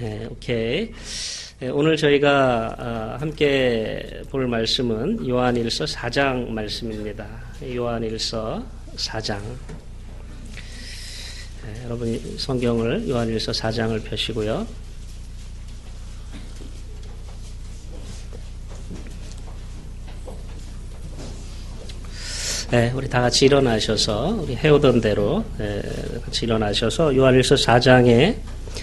오케이. 오늘 저희가 함께 볼 말씀은 요한일서 4장 말씀입니다. 요한일서 4장. 여러분이 성경을 요한일서 4장을 펴시고요. 우리 다 같이 일어나셔서 우리 해오던 대로 같이 일어나셔서 요한일서 4장에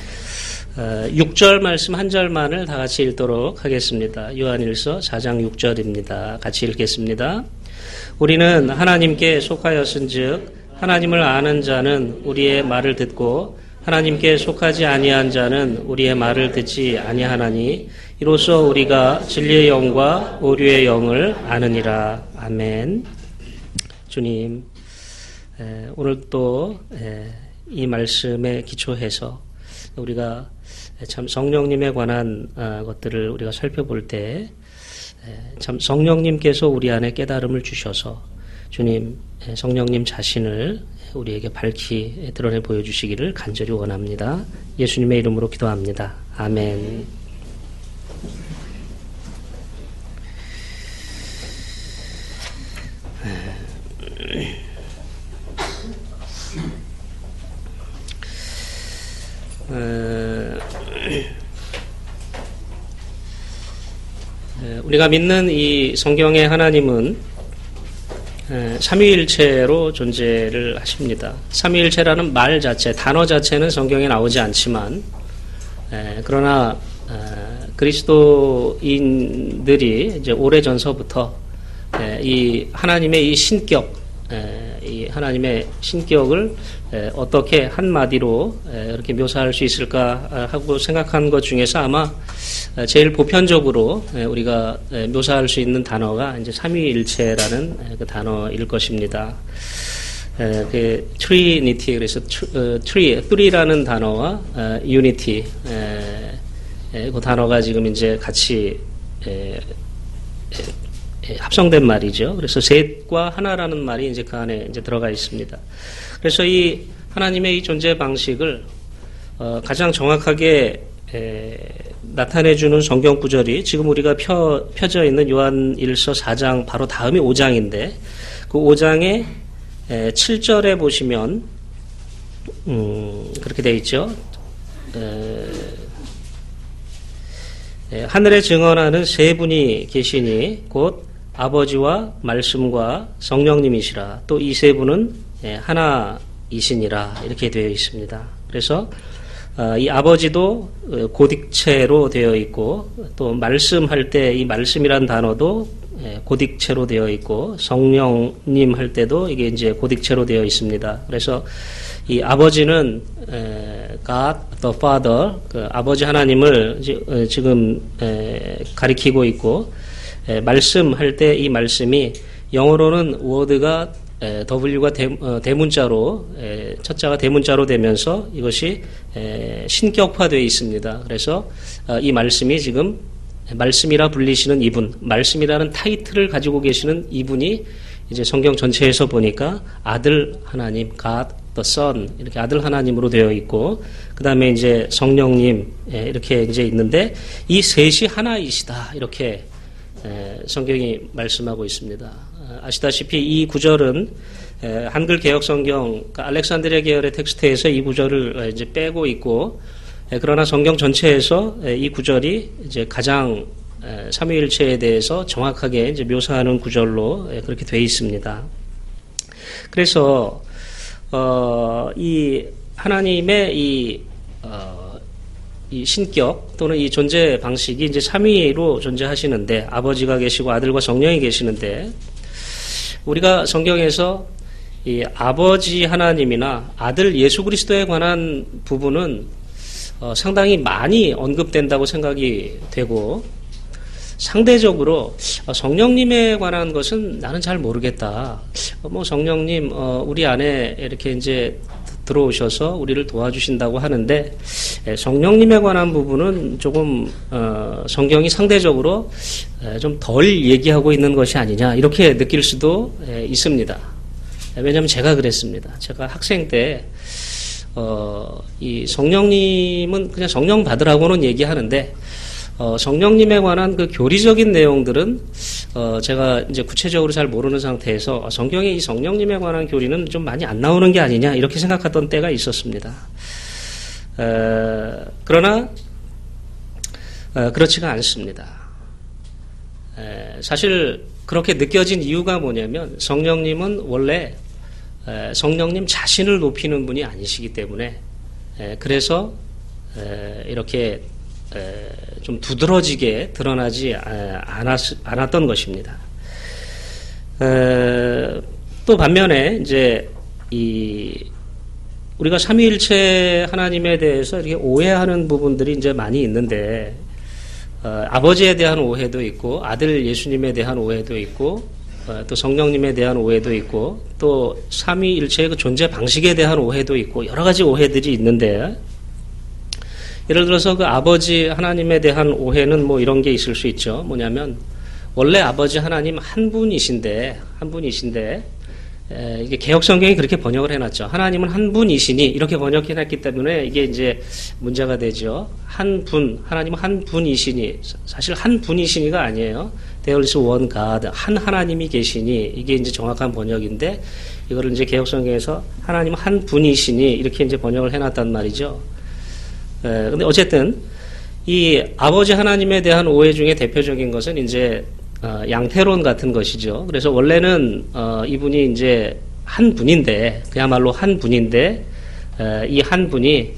6절 말씀 한 절만을 다 같이 읽도록 하겠습니다. 요한일서 4장 6절입니다. 같이 읽겠습니다. 우리는 하나님께 속하였은즉 하나님을 아는 자는 우리의 말을 듣고 하나님께 속하지 아니한 자는 우리의 말을 듣지 아니하나니 이로써 우리가 진리의 영과 오류의 영을 아느니라. 아멘. 주님, 오늘 또 이 말씀에 기초해서 우리가 참 성령님에 관한 것들을 우리가 살펴볼 때 참 성령님께서 우리 안에 깨달음을 주셔서 주님, 성령님 자신을 우리에게 밝히 드러내 보여주시기를 간절히 원합니다. 예수님의 이름으로 기도합니다. 아멘. 우리가 믿는 이 성경의 하나님은 삼위일체로 존재를 하십니다. 삼위일체라는 말 자체, 단어 자체는 성경에 나오지 않지만 그러나 그리스도인들이 이제 오래전서부터 이 하나님의 이 신격, 이 하나님의 신격을 어떻게 한마디로 이렇게 묘사할 수 있을까 하고 생각한 것 중에서 아마 제일 보편적으로 우리가 묘사할 수 있는 단어가 이제 삼위일체라는 그 단어일 것입니다. 그 트리니티, 그래서 three라는 단어와 unity, 그 단어가 지금 이제 같이 합성된 말이죠. 그래서 셋과 하나라는 말이 이제 그 안에 이제 들어가 있습니다. 그래서 이 하나님의 이 존재 방식을 가장 정확하게 나타내주는 성경 구절이 지금 우리가 펴져 있는 요한일서 4장 바로 다음이 5장인데 그 5장의 7절에 보시면 그렇게 되어 있죠. 하늘에 증언하는 세 분이 계시니 곧 아버지와 말씀과 성령님이시라. 또 이 세 분은 하나이시니라. 이렇게 되어 있습니다. 그래서 이 아버지도 고딕체로 되어 있고 또 말씀할 때 이 말씀이란 단어도 고딕체로 되어 있고 성령님 할 때도 이게 이제 고딕체로 되어 있습니다. 그래서 이 아버지는 God the Father, 그 아버지 하나님을 지금 가리키고 있고 말씀할 때 이 말씀이 영어로는 word가 W가 대문자로 첫자가 대문자로 되면서 이것이 신격화되어 있습니다. 그래서 이 말씀이 지금 말씀이라 불리시는 이분, 말씀이라는 타이틀을 가지고 계시는 이분이 이제 성경 전체에서 보니까 아들 하나님, God the Son, 이렇게 아들 하나님으로 되어 있고, 그 다음에 이제 성령님, 이렇게 이제 있는데, 이 셋이 하나이시다. 이렇게 성경이 말씀하고 있습니다. 아시다시피 이 구절은 한글 개혁 성경, 그러니까 알렉산드리아 계열의 텍스트에서 이 구절을 이제 빼고 있고, 그러나 성경 전체에서 이 구절이 이제 가장 삼위일체에 대해서 정확하게 이제 묘사하는 구절로 그렇게 되어 있습니다. 그래서 이 하나님의 이 신격 또는 이 존재 방식이 이제 삼위로 존재하시는데 아버지가 계시고 아들과 성령이 계시는데 우리가 성경에서 이 아버지 하나님이나 아들 예수 그리스도에 관한 부분은 상당히 많이 언급된다고 생각이 되고 상대적으로 성령님에 관한 것은 나는 잘 모르겠다. 뭐 성령님 우리 안에 이렇게 이제 들어오셔서 우리를 도와주신다고 하는데 성령님에 관한 부분은 조금 성경이 상대적으로 좀 덜 얘기하고 있는 것이 아니냐 이렇게 느낄 수도 있습니다. 왜냐하면 제가 그랬습니다. 제가 학생 때 이 성령님은 그냥 성령 받으라고는 얘기하는데, 성령님에 관한 그 교리적인 내용들은, 제가 이제 구체적으로 잘 모르는 상태에서 성경에 이 성령님에 관한 교리는 좀 많이 안 나오는 게 아니냐, 이렇게 생각했던 때가 있었습니다. 그러나, 그렇지가 않습니다. 사실 그렇게 느껴진 이유가 뭐냐면 성령님은 원래 성령님 자신을 높이는 분이 아니시기 때문에 그래서 이렇게 좀 두드러지게 드러나지 않았던 것입니다. 또 반면에 이제 우리가 삼위일체 하나님에 대해서 이렇게 오해하는 부분들이 이제 많이 있는데, 아버지에 대한 오해도 있고, 아들 예수님에 대한 오해도 있고, 또 성령님에 대한 오해도 있고, 또 삼위일체의 그 존재 방식에 대한 오해도 있고, 여러 가지 오해들이 있는데, 예를 들어서 그 아버지 하나님에 대한 오해는 뭐 이런 게 있을 수 있죠. 뭐냐면, 원래 아버지 하나님 한 분이신데, 이게 개혁 성경이 그렇게 번역을 해놨죠. 하나님은 한 분이시니 이렇게 번역해놨기 때문에 이게 이제 문제가 되죠. 하나님은 한 분이시니, 사실 한 분이시니가 아니에요. There is one God, 한 하나님이 계시니, 이게 이제 정확한 번역인데, 이거를 이제 개혁 성경에서 하나님은 한 분이시니 이렇게 이제 번역을 해놨단 말이죠. 근데 어쨌든 이 아버지 하나님에 대한 오해 중에 대표적인 것은 이제 양태론 같은 것이죠. 그래서 원래는 이분이 이제 한 분인데, 그야말로 한 분인데, 이 한 분이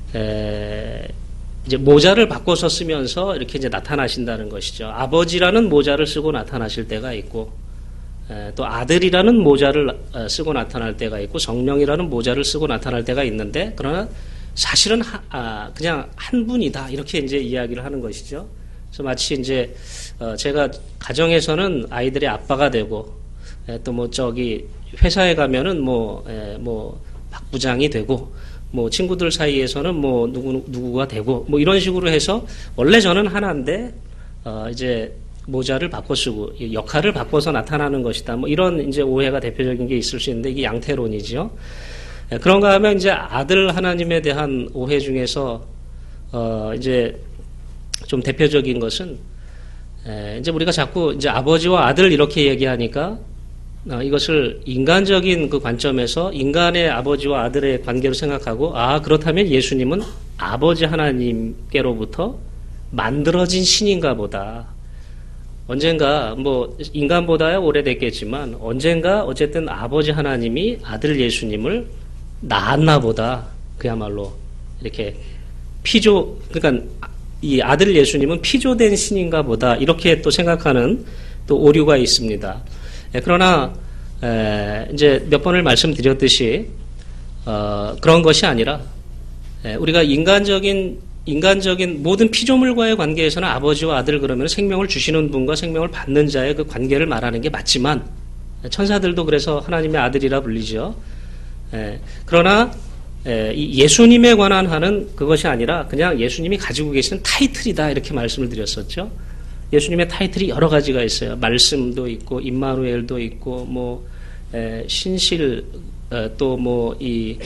이제 모자를 바꿔서 쓰면서 이렇게 이제 나타나신다는 것이죠. 아버지라는 모자를 쓰고 나타나실 때가 있고, 또 아들이라는 모자를 쓰고 나타날 때가 있고, 성령이라는 모자를 쓰고 나타날 때가 있는데, 그러나 사실은 그냥 한 분이다, 이렇게 이제 이야기를 하는 것이죠. 그래서 마치 이제 제가 가정에서는 아이들의 아빠가 되고, 또 뭐 저기 회사에 가면은 뭐 박 부장이 되고, 뭐 친구들 사이에서는 뭐 누구가 되고, 뭐 이런 식으로 해서 원래 저는 하나인데 이제 모자를 바꿔 쓰고 역할을 바꿔서 나타나는 것이다. 뭐 이런 이제 오해가 대표적인 게 있을 수 있는데, 이게 양태론이죠. 그런가 하면 이제 아들 하나님에 대한 오해 중에서 이제 좀 대표적인 것은, 이제 우리가 자꾸 이제 아버지와 아들 이렇게 얘기하니까 이것을 인간적인 그 관점에서 인간의 아버지와 아들의 관계로 생각하고, 그렇다면 예수님은 아버지 하나님께로부터 만들어진 신인가 보다. 언젠가 뭐 인간보다야 오래됐겠지만 언젠가 어쨌든 아버지 하나님이 아들 예수님을 낳았나 보다. 그야말로 이렇게 그러니까 이 아들 예수님은 피조된 신인가 보다, 이렇게 또 생각하는 또 오류가 있습니다. 그러나 이제 몇 번을 말씀드렸듯이 그런 것이 아니라, 우리가 인간적인 모든 피조물과의 관계에서는 아버지와 아들 그러면 생명을 주시는 분과 생명을 받는 자의 그 관계를 말하는 게 맞지만, 천사들도 그래서 하나님의 아들이라 불리죠. 그러나 이 예수님에 관한 하는 그것이 아니라 그냥 예수님이 가지고 계시는 타이틀이다, 이렇게 말씀을 드렸었죠. 예수님의 타이틀이 여러 가지가 있어요. 말씀도 있고, 임마누엘도 있고, 뭐 신실, 또 뭐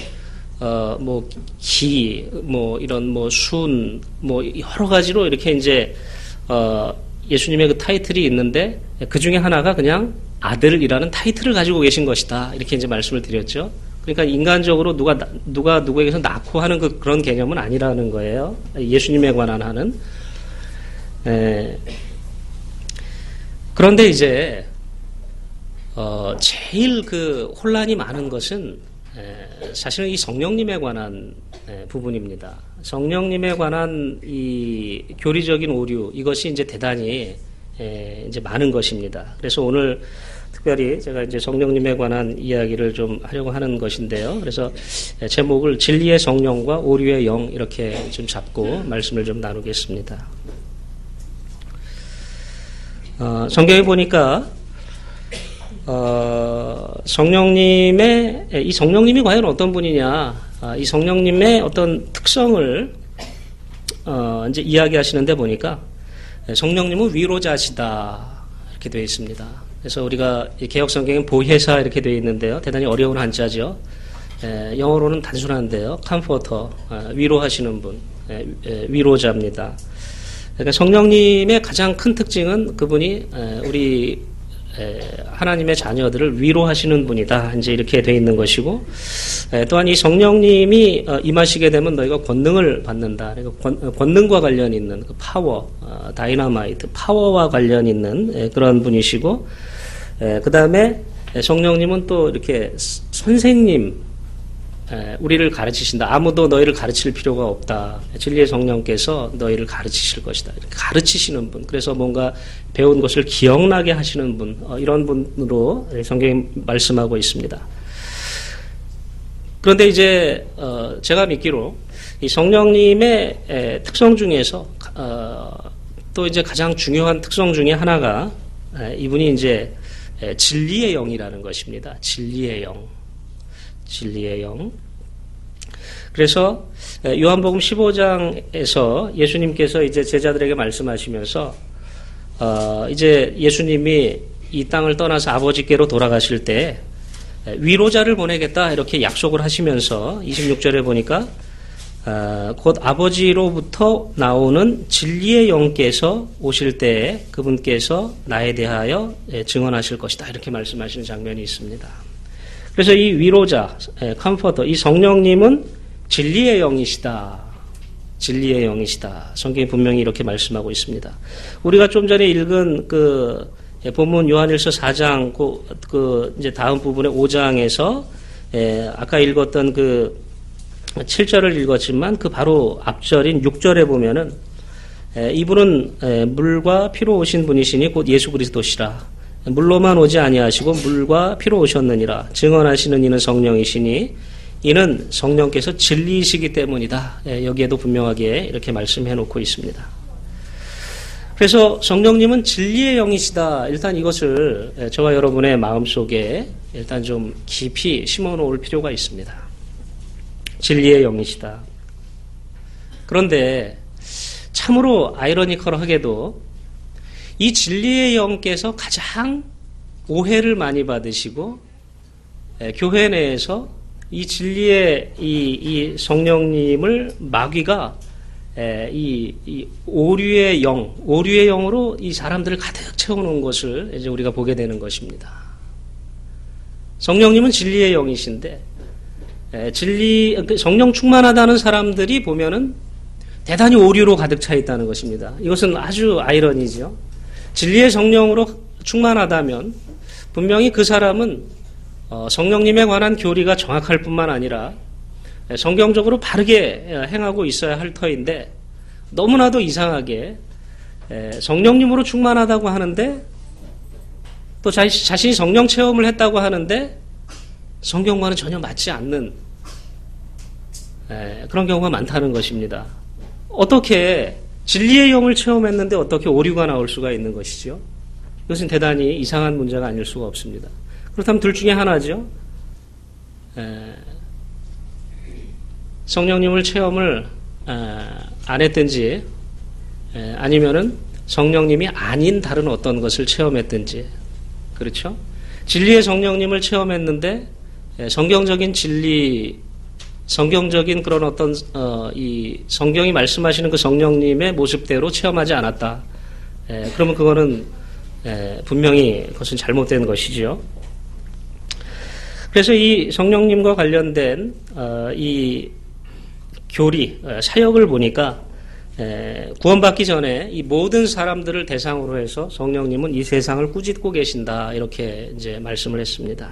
이런 뭐 순, 뭐 여러 가지로 이렇게 이제 예수님의 그 타이틀이 있는데, 그 중에 하나가 그냥 아들이라는 타이틀을 가지고 계신 것이다, 이렇게 이제 말씀을 드렸죠. 그러니까 인간적으로 누가 누구에게서 낳고 하는 그런 개념은 아니라는 거예요. 예수님에 관한 하는. 그런데 이제 제일 그 혼란이 많은 것은 사실은 이 성령님에 관한 부분입니다. 성령님에 관한 이 교리적인 오류, 이것이 이제 대단히 이제 많은 것입니다. 그래서 오늘 특별히 제가 이제 성령님에 관한 이야기를 좀 하려고 하는 것인데요. 그래서 제목을 진리의 성령과 오류의 영, 이렇게 좀 잡고 말씀을 좀 나누겠습니다. 성경에 보니까 이 성령님이 과연 어떤 분이냐, 이 성령님의 어떤 특성을 이제 이야기하시는데 보니까 성령님은 위로자시다, 이렇게 되어 있습니다. 그래서 우리가 개혁 성경엔 보혜사 이렇게 되어 있는데요, 대단히 어려운 한자죠. 영어로는 단순한데요. 컴포터, 위로하시는 분, 위로자입니다. 그러니까 성령님의 가장 큰 특징은 그분이 우리 하나님의 자녀들을 위로하시는 분이다. 이제 이렇게 돼 있는 것이고, 또한 이 성령님이 임하시게 되면 너희가 권능을 받는다. 그러니까 권능과 관련 있는 그 파워, 다이너마이트, 파워와 관련 있는 그런 분이시고, 그 다음에 성령님은 또 이렇게 선생님, 우리를 가르치신다. 아무도 너희를 가르칠 필요가 없다. 진리의 성령께서 너희를 가르치실 것이다. 이렇게 가르치시는 분. 그래서 뭔가 배운 것을 기억나게 하시는 분. 이런 분으로 성경이 말씀하고 있습니다. 그런데 이제 제가 믿기로 이 성령님의 특성 중에서 또 이제 가장 중요한 특성 중에 하나가 이분이 이제 진리의 영이라는 것입니다. 진리의 영. 진리의 영. 그래서 요한복음 15장에서 예수님께서 이제 제자들에게 말씀하시면서 이제 예수님이 이 땅을 떠나서 아버지께로 돌아가실 때 위로자를 보내겠다 이렇게 약속을 하시면서 26절에 보니까 곧 아버지로부터 나오는 진리의 영께서 오실 때에 그분께서 나에 대하여 증언하실 것이다 이렇게 말씀하시는 장면이 있습니다. 그래서 이 위로자, 컴포터, 이 성령님은 진리의 영이시다. 진리의 영이시다. 성경이 분명히 이렇게 말씀하고 있습니다. 우리가 좀 전에 읽은 그 본문 요한일서 4장 그 이제 다음 부분의 5장에서 아까 읽었던 그 7절을 읽었지만 그 바로 앞절인 6절에 보면은 이분은 물과 피로 오신 분이시니 곧 예수 그리스도시라. 물로만 오지 아니하시고 물과 피로 오셨느니라. 증언하시는 이는 성령이시니 이는 성령께서 진리이시기 때문이다. 여기에도 분명하게 이렇게 말씀해 놓고 있습니다. 그래서 성령님은 진리의 영이시다. 일단 이것을 저와 여러분의 마음속에 일단 좀 깊이 심어 놓을 필요가 있습니다. 진리의 영이시다. 그런데 참으로 아이러니컬하게도 이 진리의 영께서 가장 오해를 많이 받으시고 교회 내에서 이 진리의 이 성령님을 마귀가 이 오류의 영으로 이 사람들을 가득 채워놓은 것을 이제 우리가 보게 되는 것입니다. 성령님은 진리의 영이신데 성령 충만하다는 사람들이 보면은 대단히 오류로 가득 차 있다는 것입니다. 이것은 아주 아이러니죠. 진리의 성령으로 충만하다면 분명히 그 사람은 성령님에 관한 교리가 정확할 뿐만 아니라 성경적으로 바르게 행하고 있어야 할 터인데 너무나도 이상하게 성령님으로 충만하다고 하는데 또 자신이 성령 체험을 했다고 하는데 성경과는 전혀 맞지 않는 그런 경우가 많다는 것입니다. 어떻게 진리의 영을 체험했는데 어떻게 오류가 나올 수가 있는 것이죠? 이것은 대단히 이상한 문제가 아닐 수가 없습니다. 그렇다면 둘 중에 하나죠. 성령님을 체험을 안 했든지 아니면은 성령님이 아닌 다른 어떤 것을 체험했든지 그렇죠? 진리의 성령님을 체험했는데 성경적인 진리 성경적인 그런 어떤 이 성경이 말씀하시는 그 성령님의 모습대로 체험하지 않았다. 그러면 그거는 분명히 그것은 잘못된 것이죠. 그래서 이 성령님과 관련된 이 교리 사역을 보니까 구원받기 전에 이 모든 사람들을 대상으로 해서 성령님은 이 세상을 꾸짖고 계신다 이렇게 이제 말씀을 했습니다.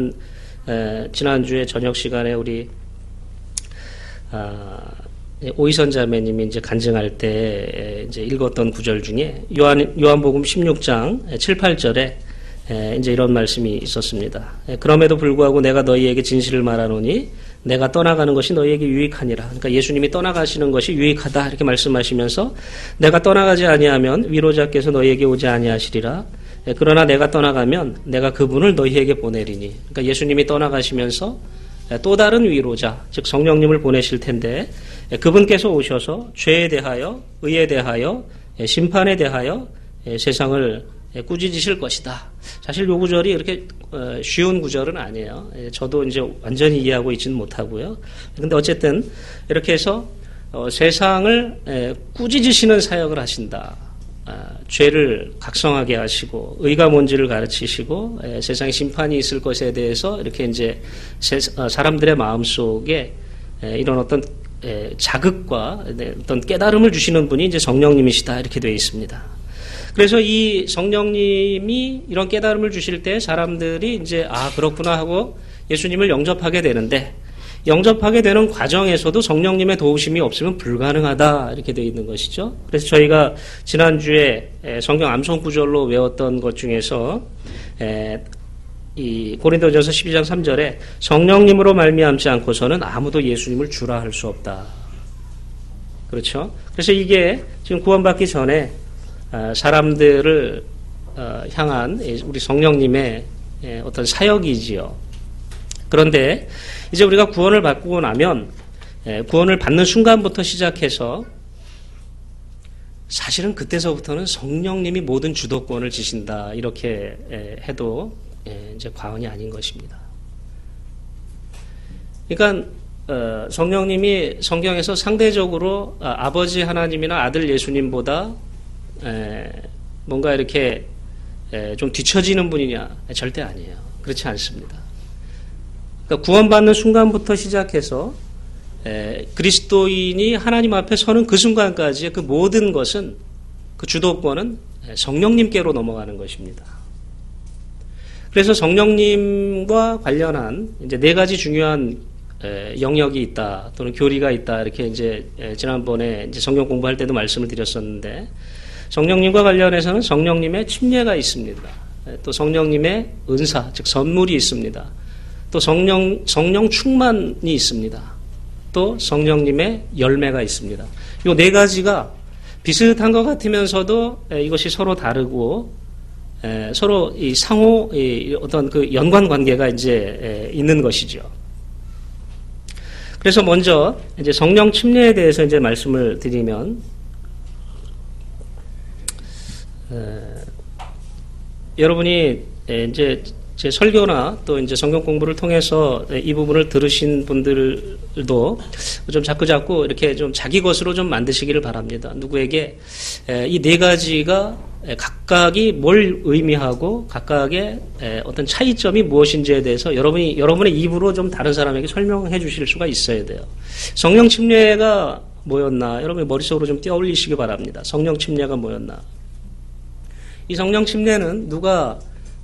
지난주에 저녁 시간에 우리 오이선 자매님이 이제 간증할 때 이제 읽었던 구절 중에 요한복음 16장 7, 8절에 이제 이런 말씀이 있었습니다. 그럼에도 불구하고 내가 너희에게 진실을 말하노니 내가 떠나가는 것이 너희에게 유익하니라. 그러니까 예수님이 떠나가시는 것이 유익하다 이렇게 말씀하시면서 내가 떠나가지 아니하면 위로자께서 너희에게 오지 아니하시리라. 그러나 내가 떠나가면 내가 그분을 너희에게 보내리니. 그러니까 예수님이 떠나가시면서 또 다른 위로자, 즉 성령님을 보내실 텐데 그분께서 오셔서 죄에 대하여, 의에 대하여, 심판에 대하여 세상을 꾸짖으실 것이다. 사실 요 구절이 이렇게 쉬운 구절은 아니에요. 저도 이제 완전히 이해하고 있지는 못하고요. 근데 어쨌든 이렇게 해서 세상을 꾸짖으시는 사역을 하신다. 죄를 각성하게 하시고 의가 뭔지를 가르치시고 세상에 심판이 있을 것에 대해서 이렇게 이제 사람들의 마음 속에 이런 어떤 자극과 어떤 깨달음을 주시는 분이 이제 성령님이시다 이렇게 되어 있습니다. 그래서 이 성령님이 이런 깨달음을 주실 때 사람들이 이제 그렇구나 하고 예수님을 영접하게 되는데 영접하게 되는 과정에서도 성령님의 도우심이 없으면 불가능하다 이렇게 되어 있는 것이죠. 그래서 저희가 지난주에 성경 암송 구절로 외웠던 것 중에서 이 고린도전서 12장 3절에 성령님으로 말미암지 않고서는 아무도 예수님을 주라 할 수 없다. 그렇죠? 그래서 이게 지금 구원받기 전에 사람들을 향한 우리 성령님의 어떤 사역이지요. 그런데 이제 우리가 구원을 받고 나면 구원을 받는 순간부터 시작해서 사실은 그때서부터는 성령님이 모든 주도권을 지신다 이렇게 해도 이제 과언이 아닌 것입니다. 그러니까 성령님이 성경에서 상대적으로 아버지 하나님이나 아들 예수님보다 뭔가 이렇게 좀 뒤처지는 분이냐? 절대 아니에요. 그렇지 않습니다. 그러니까 구원받는 순간부터 시작해서 그리스도인이 하나님 앞에 서는 그 순간까지 그 모든 것은 그 주도권은 성령님께로 넘어가는 것입니다. 그래서 성령님과 관련한 이제 네 가지 중요한 영역이 있다 또는 교리가 있다 이렇게 이제 지난번에 이제 성경 공부할 때도 말씀을 드렸었는데 성령님과 관련해서는 성령님의 침례가 있습니다. 또 성령님의 은사 즉 선물이 있습니다. 또 성령 충만이 있습니다. 또 성령님의 열매가 있습니다. 이 네 가지가 비슷한 것 같으면서도 이것이 서로 다르고 서로 이 상호 어떤 그 연관 관계가 이제 있는 것이죠. 그래서 먼저 이제 성령 침례에 대해서 이제 말씀을 드리면 여러분이 이제 제 설교나 또 이제 성경 공부를 통해서 이 부분을 들으신 분들도 좀 자꾸 이렇게 좀 자기 것으로 좀 만드시기를 바랍니다. 누구에게 이 네 가지가 각각이 뭘 의미하고 각각의 어떤 차이점이 무엇인지에 대해서 여러분의 입으로 좀 다른 사람에게 설명해 주실 수가 있어야 돼요. 성령 침례가 뭐였나? 여러분의 머릿속으로 좀 떠올리시기 바랍니다. 성령 침례가 뭐였나? 이 성령 침례는 누가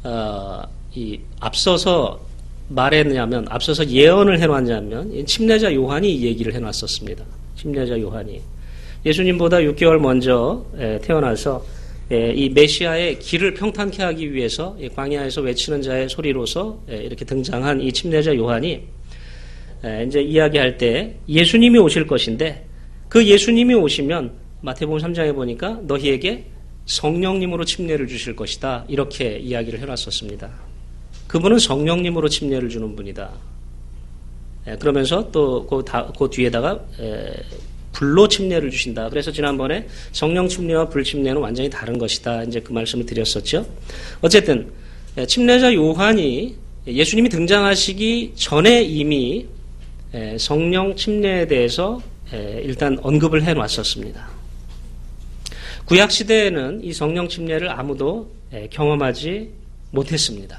앞서서 말했냐면, 앞서서 예언을 해놨냐면, 침례자 요한이 이 얘기를 해놨었습니다. 침례자 요한이. 예수님보다 6개월 먼저 태어나서 이 메시아의 길을 평탄케 하기 위해서 광야에서 외치는 자의 소리로서 이렇게 등장한 이 침례자 요한이 이제 이야기할 때 예수님이 오실 것인데 그 예수님이 오시면 마태복음 3장에 보니까 너희에게 성령님으로 침례를 주실 것이다. 이렇게 이야기를 해놨었습니다. 그분은 성령님으로 침례를 주는 분이다. 그러면서 또 그 뒤에다가 불로 침례를 주신다. 그래서 지난번에 성령 침례와 불 침례는 완전히 다른 것이다. 이제 그 말씀을 드렸었죠. 어쨌든 침례자 요한이 예수님이 등장하시기 전에 이미 성령 침례에 대해서 일단 언급을 해놨었습니다. 구약 시대에는 이 성령 침례를 아무도 경험하지 못했습니다.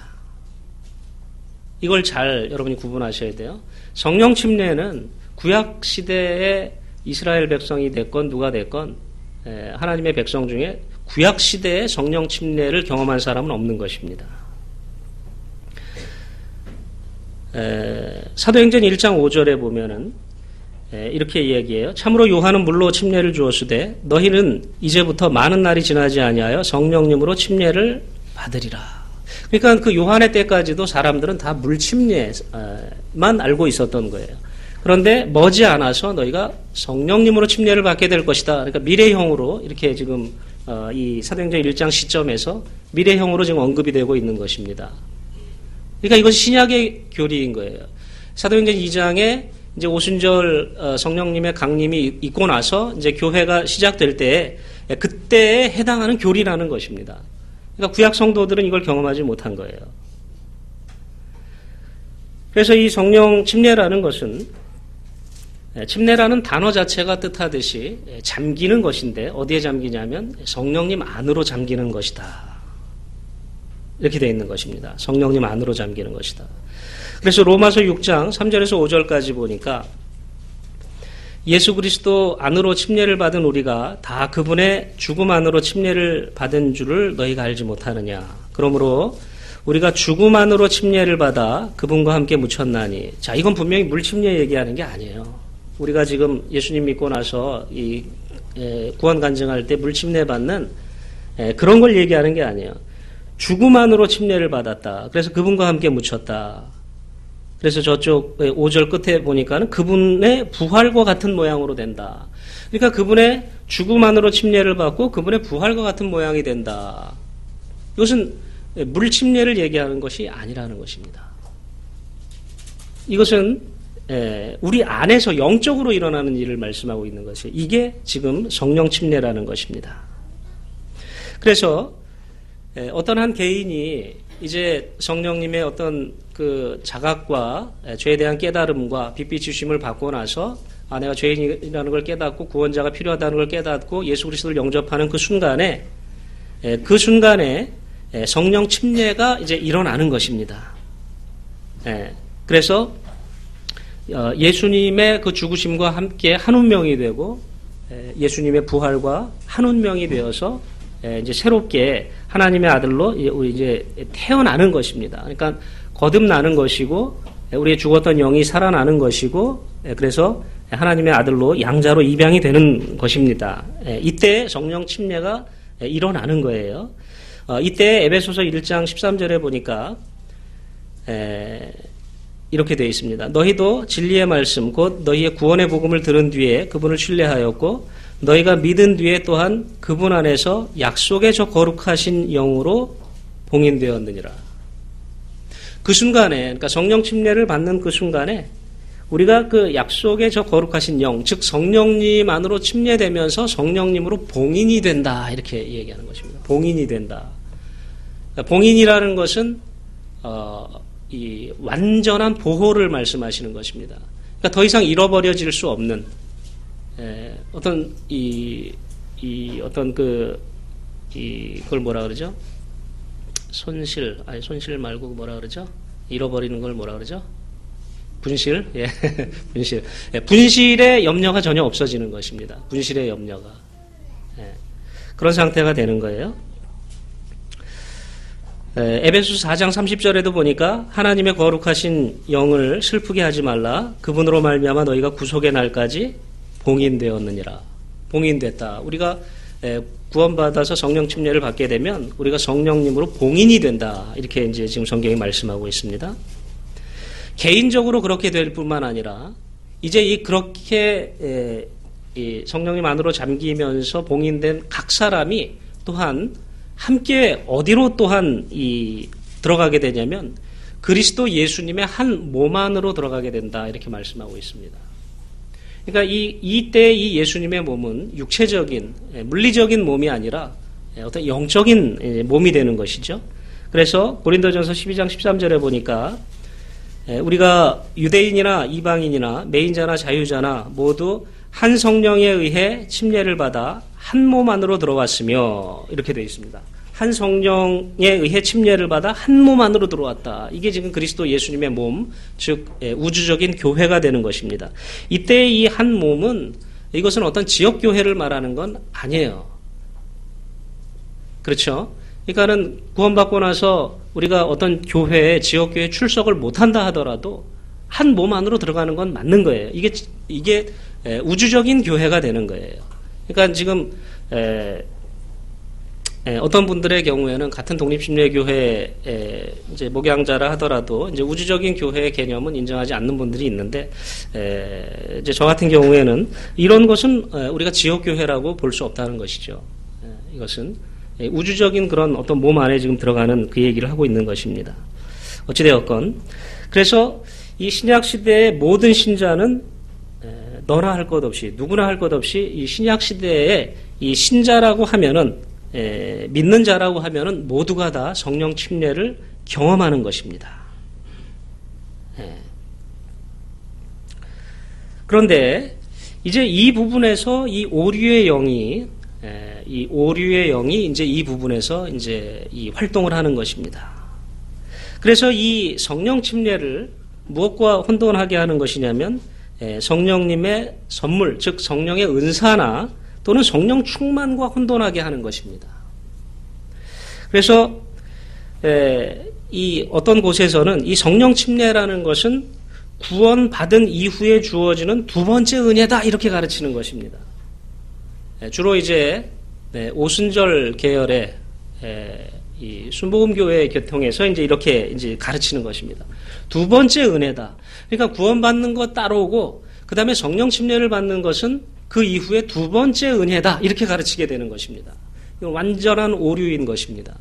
이걸 잘 여러분이 구분하셔야 돼요. 성령 침례는 구약 시대의 이스라엘 백성이 됐건 누가 됐건 하나님의 백성 중에 구약 시대의 성령 침례를 경험한 사람은 없는 것입니다. 사도행전 1장 5절에 보면은 이렇게 이야기해요. 참으로 요한은 물로 침례를 주었으되 너희는 이제부터 많은 날이 지나지 아니하여 성령님으로 침례를 받으리라. 그러니까 그 요한의 때까지도 사람들은 다 물 침례만 알고 있었던 거예요. 그런데 머지않아서 너희가 성령님으로 침례를 받게 될 것이다. 그러니까 미래형으로 이렇게 지금 이 사도행전 1장 시점에서 미래형으로 지금 언급이 되고 있는 것입니다. 그러니까 이것이 신약의 교리인 거예요. 사도행전 2장에 이제 오순절 성령님의 강림이 있고 나서 이제 교회가 시작될 때 그때에 해당하는 교리라는 것입니다. 그러니까 구약 성도들은 이걸 경험하지 못한 거예요. 그래서 이 성령 침례라는 것은 침례라는 단어 자체가 뜻하듯이 잠기는 것인데 어디에 잠기냐면 성령님 안으로 잠기는 것이다. 이렇게 되어 있는 것입니다. 성령님 안으로 잠기는 것이다. 그래서 로마서 6장 3절에서 5절까지 보니까 예수 그리스도 안으로 침례를 받은 우리가 다 그분의 죽음 안으로 침례를 받은 줄을 너희가 알지 못하느냐. 그러므로 우리가 죽음 안으로 침례를 받아 그분과 함께 묻혔나니. 자, 이건 분명히 물 침례 얘기하는 게 아니에요. 우리가 지금 예수님 믿고 나서 이 구원 간증할 때 물 침례 받는 그런 걸 얘기하는 게 아니에요. 죽음 안으로 침례를 받았다. 그래서 그분과 함께 묻혔다. 그래서 저쪽 5절 끝에 보니까는 그분의 부활과 같은 모양으로 된다. 그러니까 그분의 죽음 안으로 침례를 받고 그분의 부활과 같은 모양이 된다. 이것은 물 침례를 얘기하는 것이 아니라는 것입니다. 이것은 우리 안에서 영적으로 일어나는 일을 말씀하고 있는 것이에요. 이게 지금 성령 침례라는 것입니다. 그래서 어떤 한 개인이 이제 성령님의 어떤 그 자각과 죄에 대한 깨달음과 빛빛 주심을 받고 나서 내가 죄인이라는 걸 깨닫고 구원자가 필요하다는 걸 깨닫고 예수 그리스도를 영접하는 그 순간에 성령 침례가 이제 일어나는 것입니다. 그래서 예수님의 그 죽으심과 함께 한 운명이 되고 예수님의 부활과 한 운명이 되어서 이제 새롭게 하나님의 아들로 이제 태어나는 것입니다. 그러니까 거듭나는 것이고 우리의 죽었던 영이 살아나는 것이고 그래서 하나님의 아들로 양자로 입양이 되는 것입니다. 이때 성령 침례가 일어나는 거예요. 이때 에베소서 1장 13절에 보니까 이렇게 되어 있습니다. 너희도 진리의 말씀 곧 너희의 구원의 복음을 들은 뒤에 그분을 신뢰하였고 너희가 믿은 뒤에 또한 그분 안에서 약속의 저 거룩하신 영으로 봉인되었느니라. 그 순간에, 그러니까 성령 침례를 받는 그 순간에 우리가 그 약속의 저 거룩하신 영, 즉 성령님 안으로 침례되면서 성령님으로 봉인이 된다. 이렇게 얘기하는 것입니다. 봉인이 된다. 그러니까 봉인이라는 것은 이 완전한 보호를 말씀하시는 것입니다. 그러니까 더 이상 잃어버려질 수 없는 어떤 그걸 뭐라 그러죠? 손실 말고 뭐라 그러죠? 잃어버리는 걸 뭐라 그러죠? 분실? 예, 분실. 분실의 염려가 전혀 없어지는 것입니다. 분실의 염려가. 그런 상태가 되는 거예요. 에베소서 4장 30절에도 보니까 하나님의 거룩하신 영을 슬프게 하지 말라. 그분으로 말미암아 너희가 구속의 날까지 봉인되었느니라. 봉인됐다. 우리가 구원받아서 성령 침례를 받게 되면 우리가 성령님으로 봉인이 된다. 이렇게 이제 지금 성경이 말씀하고 있습니다. 개인적으로 그렇게 될 뿐만 아니라 이제 그렇게 성령님 안으로 잠기면서 봉인된 각 사람이 또한 함께 어디로 또한 들어가게 되냐면 그리스도 예수님의 한 몸 안으로 들어가게 된다. 이렇게 말씀하고 있습니다. 그러니까 이때 이 예수님의 몸은 육체적인, 물리적인 몸이 아니라 어떤 영적인 몸이 되는 것이죠. 그래서 고린도전서 12장 13절에 보니까 우리가 유대인이나 이방인이나 매인자나 자유자나 모두 한 성령에 의해 침례를 받아 한 몸 안으로 들어왔으며 이렇게 되어 있습니다. 한 성령에 의해 침례를 받아 한 몸 안으로 들어왔다. 이게 지금 그리스도 예수님의 몸, 즉 우주적인 교회가 되는 것입니다. 이때 이 한 몸은 이것은 어떤 지역교회를 말하는 건 아니에요. 그렇죠? 그러니까는 구원받고 나서 우리가 어떤 교회에, 지역교회에 출석을 못한다 하더라도 한 몸 안으로 들어가는 건 맞는 거예요. 이게 우주적인 교회가 되는 거예요. 그러니까 지금 어떤 분들의 경우에는 같은 독립심리교회 이제 목양자라 하더라도 이제 우주적인 교회의 개념은 인정하지 않는 분들이 있는데 이제 저 같은 경우에는 이런 것은 우리가 지역교회라고 볼 수 없다는 것이죠. 이것은 우주적인 그런 어떤 몸 안에 지금 들어가는 그 얘기를 하고 있는 것입니다. 어찌되었건 그래서 이 신약 시대의 모든 신자는 너나 할 것 없이 누구나 할 것 없이 이 신약 시대에 이 신자라고 하면은 믿는 자라고 하면은 모두가 다 성령 침례를 경험하는 것입니다. 그런데 이제 이 부분에서 이 오류의 영이 이제 이 부분에서 이제 이 활동을 하는 것입니다. 그래서 이 성령 침례를 무엇과 혼돈하게 하는 것이냐면 성령님의 선물, 즉 성령의 은사나 또는 성령 충만과 혼돈하게 하는 것입니다. 그래서 이 어떤 곳에서는 이 성령 침례라는 것은 구원받은 이후에 주어지는 두 번째 은혜다 이렇게 가르치는 것입니다. 주로 이제 오순절 계열의 이 순복음교회 교통에서 이제 이렇게 이제 가르치는 것입니다. 두 번째 은혜다. 그러니까 구원받는 것 따로고 그 다음에 성령 침례를 받는 것은 그 이후에 두 번째 은혜다 이렇게 가르치게 되는 것입니다. 이건 완전한 오류인 것입니다.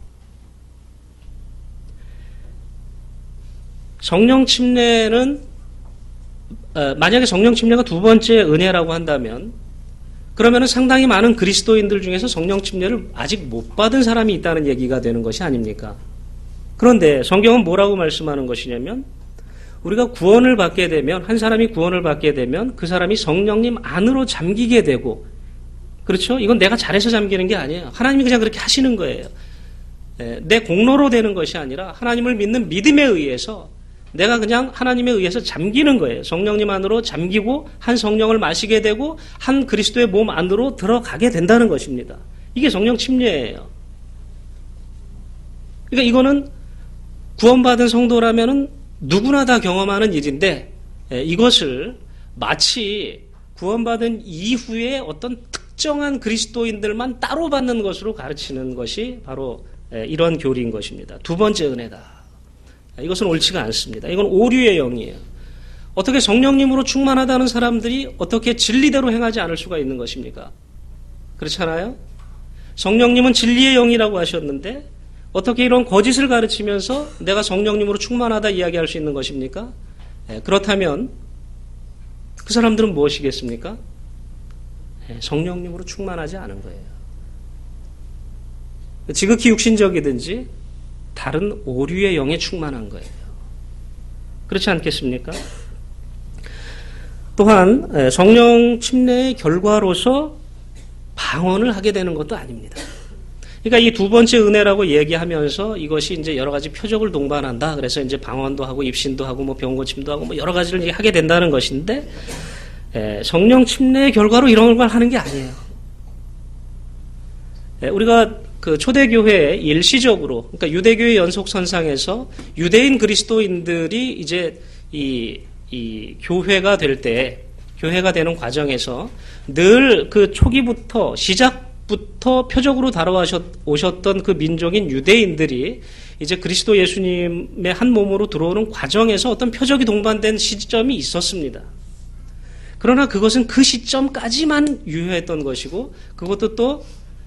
성령 침례는 만약에 성령 침례가 두 번째 은혜라고 한다면 그러면 상당히 많은 그리스도인들 중에서 성령 침례를 아직 못 받은 사람이 있다는 얘기가 되는 것이 아닙니까? 그런데 성경은 뭐라고 말씀하는 것이냐면 우리가 구원을 받게 되면 한 사람이 구원을 받게 되면 그 사람이 성령님 안으로 잠기게 되고 그렇죠? 이건 내가 잘해서 잠기는 게 아니에요. 하나님이 그냥 그렇게 하시는 거예요. 내 공로로 되는 것이 아니라 하나님을 믿는 믿음에 의해서 내가 그냥 하나님에 의해서 잠기는 거예요. 성령님 안으로 잠기고 한 성령을 마시게 되고 한 그리스도의 몸 안으로 들어가게 된다는 것입니다. 이게 성령 침례예요. 그러니까 이거는 구원받은 성도라면은 누구나 다 경험하는 일인데 이것을 마치 구원받은 이후에 어떤 특정한 그리스도인들만 따로 받는 것으로 가르치는 것이 바로 이런 교리인 것입니다. 두 번째 은혜다. 이것은 옳지가 않습니다. 이건 오류의 영이에요. 어떻게 성령님으로 충만하다는 사람들이 어떻게 진리대로 행하지 않을 수가 있는 것입니까? 그렇잖아요? 성령님은 진리의 영이라고 하셨는데 어떻게 이런 거짓을 가르치면서 내가 성령님으로 충만하다 이야기할 수 있는 것입니까? 그렇다면 그 사람들은 무엇이겠습니까? 성령님으로 충만하지 않은 거예요. 지극히 육신적이든지 다른 오류의 영에 충만한 거예요. 그렇지 않겠습니까? 또한 성령 침례의 결과로서 방언을 하게 되는 것도 아닙니다. 그러니까 이 두 번째 은혜라고 얘기하면서 이것이 이제 여러 가지 표적을 동반한다. 그래서 이제 방언도 하고 입신도 하고 뭐 병 고침도 하고 뭐 여러 가지를 하게 된다는 것인데 성령 침례의 결과로 이런 걸 하는 게 아니에요. 우리가 그 초대교회 일시적으로, 그러니까 유대교회 연속선상에서 유대인 그리스도인들이 이제 이 교회가 될 때, 교회가 되는 과정에서 늘 그 초기부터, 시작부터 표적으로 다뤄오셨던 그 민족인 유대인들이 이제 그리스도 예수님의 한 몸으로 들어오는 과정에서 어떤 표적이 동반된 시점이 있었습니다. 그러나 그것은 그 시점까지만 유효했던 것이고, 그것도 또,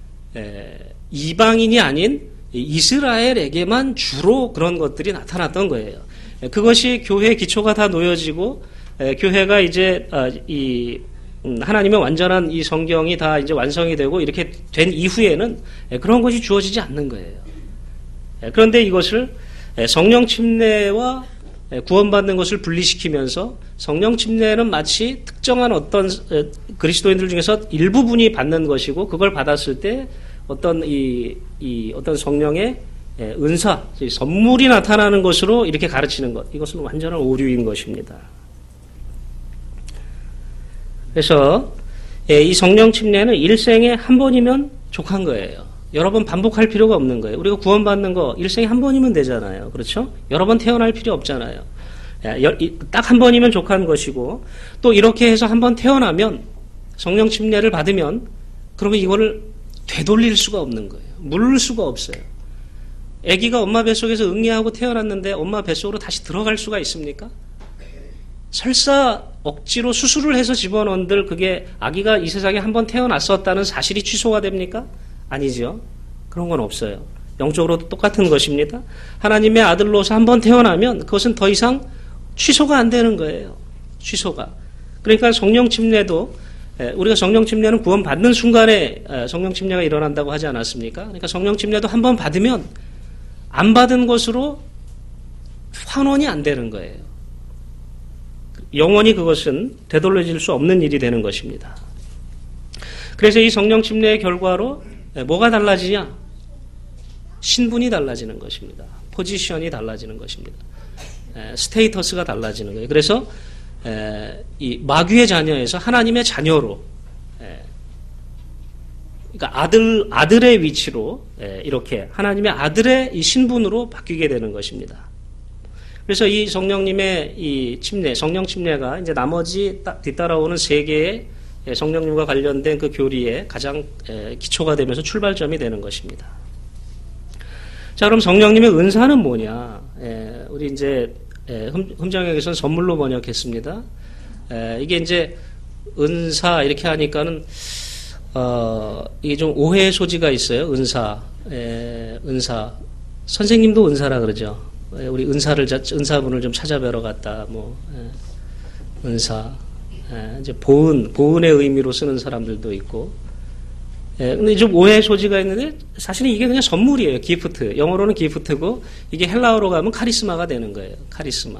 이방인이 아닌 이스라엘에게만 주로 그런 것들이 나타났던 거예요. 그것이 교회의 기초가 다 놓여지고 교회가 이제 하나님의 완전한 이 성경이 다 이제 완성이 되고 이렇게 된 이후에는 그런 것이 주어지지 않는 거예요. 그런데 이것을 성령 침례와 구원받는 것을 분리시키면서 성령 침례는 마치 특정한 어떤 그리스도인들 중에서 일부분이 받는 것이고 그걸 받았을 때 어떤 어떤 성령의 은사, 선물이 나타나는 것으로 이렇게 가르치는 것. 이것은 완전한 오류인 것입니다. 그래서 이 성령 침례는 일생에 한 번이면 족한 거예요. 여러 번 반복할 필요가 없는 거예요. 우리가 구원받는 거 일생에 한 번이면 되잖아요. 그렇죠? 여러 번 태어날 필요 없잖아요. 딱 한 번이면 족한 것이고 또 이렇게 해서 한 번 태어나면 성령 침례를 받으면 그러면 이거를 되돌릴 수가 없는 거예요. 물을 수가 없어요. 아기가 엄마 뱃속에서 응애하고 태어났는데 엄마 뱃속으로 다시 들어갈 수가 있습니까? 설사 억지로 수술을 해서 집어넣은들 그게 아기가 이 세상에 한번 태어났었다는 사실이 취소가 됩니까? 아니죠. 그런 건 없어요. 영적으로도 똑같은 것입니다. 하나님의 아들로서 한번 태어나면 그것은 더 이상 취소가 안 되는 거예요. 취소가. 그러니까 성령 침례도 우리가 성령 침례는 구원 받는 순간에 성령 침례가 일어난다고 하지 않았습니까? 그러니까 성령 침례도 한 번 받으면 안 받은 것으로 환원이 안 되는 거예요. 영원히 그것은 되돌려질 수 없는 일이 되는 것입니다. 그래서 이 성령 침례의 결과로 뭐가 달라지냐? 신분이 달라지는 것입니다. 포지션이 달라지는 것입니다. 스테이터스가 달라지는 거예요. 그래서 이 마귀의 자녀에서 하나님의 자녀로, 그러니까 아들의 위치로 이렇게 하나님의 아들의 이 신분으로 바뀌게 되는 것입니다. 그래서 이 성령님의 이 침례, 성령 침례가 이제 나머지 뒤따라오는 세 개의 성령님과 관련된 그 교리에 가장 기초가 되면서 출발점이 되는 것입니다. 자, 그럼 성령님의 은사는 뭐냐? 우리 이제 흠정역에서는 선물로 번역했습니다. 이게 이제 은사 이렇게 하니까는 이게 좀 오해의 소지가 있어요. 은사. 선생님도 은사라 그러죠. 우리 은사분을 좀 찾아뵈러 갔다. 은사. 이제 보은의 의미로 쓰는 사람들도 있고. 근데 좀 오해의 소지가 있는데 사실은 이게 그냥 선물이에요. 기프트. 영어로는 기프트고 이게 헬라어로 가면 카리스마가 되는 거예요. 카리스마.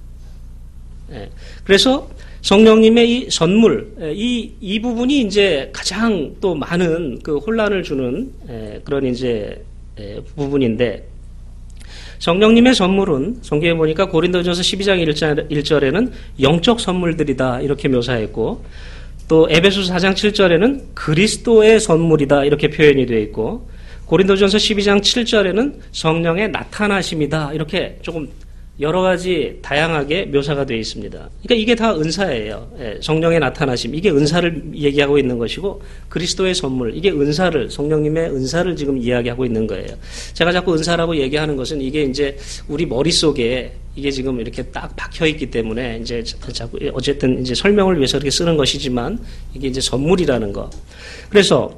그래서 성령님의 이 선물, 이 부분이 이제 가장 또 많은 그 혼란을 주는 그런 이제 부분인데, 성령님의 선물은 성경에 보니까 고린도전서 12장 1절에는 영적 선물들이다 이렇게 묘사했고, 또 에베소서 4장 7절에는 그리스도의 선물이다 이렇게 표현이 되어 있고, 고린도전서 12장 7절에는 성령의 나타나심이다 이렇게 조금 여러 가지 다양하게 묘사가 되어 있습니다. 그러니까 이게 다 은사예요. 성령의 나타나심, 이게 은사를 얘기하고 있는 것이고, 그리스도의 선물, 이게 은사를, 성령님의 은사를 지금 이야기하고 있는 거예요. 제가 자꾸 은사라고 얘기하는 것은 이게 이제 우리 머릿속에 이게 지금 이렇게 딱 박혀 있기 때문에 이제 자꾸 어쨌든 이제 설명을 위해서 이렇게 쓰는 것이지만, 이게 이제 선물이라는 거. 그래서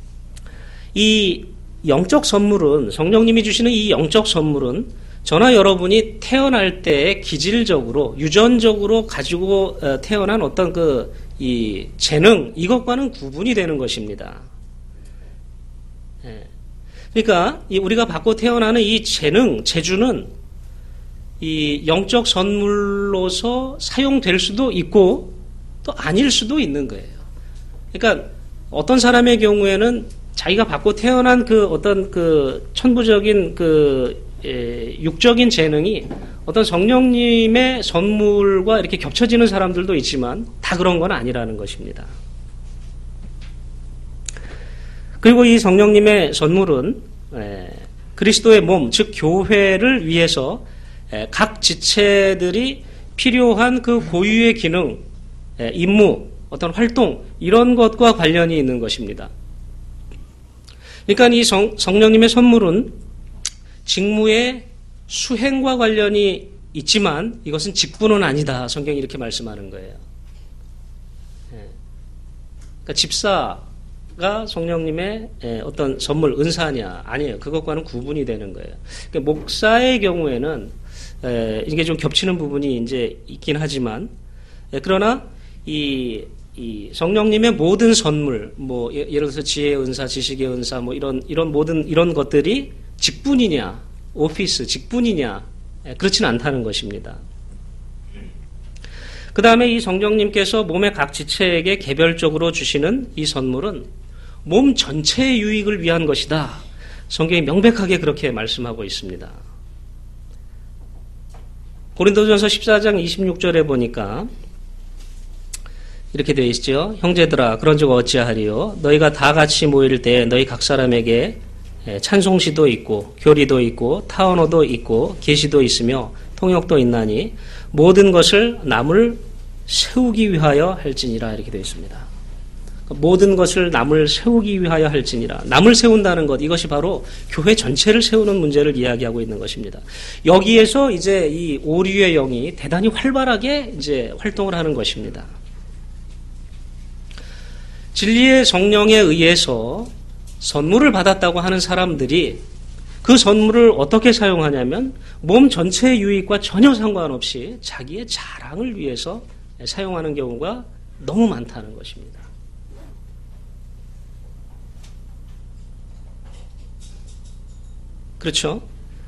이 영적 선물은, 성령님이 주시는 이 영적 선물은 저나 여러분이 태어날 때 기질적으로, 유전적으로 가지고 태어난 어떤 이 재능, 이것과는 구분이 되는 것입니다. 그러니까 우리가 받고 태어나는 이 재능, 재주는 이 영적 선물로서 사용될 수도 있고 또 아닐 수도 있는 거예요. 그러니까 어떤 사람의 경우에는 자기가 받고 태어난 그 어떤 그 천부적인 육적인 재능이 어떤 성령님의 선물과 이렇게 겹쳐지는 사람들도 있지만 다 그런 건 아니라는 것입니다. 그리고 이 성령님의 선물은 그리스도의 몸, 즉 교회를 위해서 각 지체들이 필요한 그 고유의 기능, 임무, 어떤 활동, 이런 것과 관련이 있는 것입니다. 그러니까 이 성령님의 선물은 직무의 수행과 관련이 있지만 이것은 직분은 아니다. 성경이 이렇게 말씀하는 거예요. 그러니까 집사가 성령님의 어떤 선물, 은사냐? 아니에요. 그것과는 구분이 되는 거예요. 그러니까 목사의 경우에는 이게 좀 겹치는 부분이 이제 있긴 하지만, 그러나 이 성령님의 모든 선물, 예를 들어서 지혜의 은사, 지식의 은사, 이런 모든 이런 것들이 직분이냐, 오피스, 직분이냐, 그렇지는 않다는 것입니다. 그 다음에 이 성령님께서 몸의 각 지체에게 개별적으로 주시는 이 선물은 몸 전체의 유익을 위한 것이다. 성경이 명백하게 그렇게 말씀하고 있습니다. 고린도전서 14장 26절에 보니까 이렇게 되어 있죠. 형제들아, 그런즉 어찌하리요? 너희가 다 같이 모일 때 너희 각 사람에게 찬송시도 있고 교리도 있고 타언어도 있고 계시도 있으며 통역도 있나니 모든 것을 남을 세우기 위하여 할지니라 이렇게 되어 있습니다. 모든 것을 남을 세우기 위하여 할지니라. 남을 세운다는 것, 이것이 바로 교회 전체를 세우는 문제를 이야기하고 있는 것입니다. 여기에서 이제 이 오류의 영이 대단히 활발하게 이제 활동을 하는 것입니다. 진리의 성령에 의해서 선물을 받았다고 하는 사람들이 그 선물을 어떻게 사용하냐면 몸 전체의 유익과 전혀 상관없이 자기의 자랑을 위해서 사용하는 경우가 너무 많다는 것입니다. 그렇죠?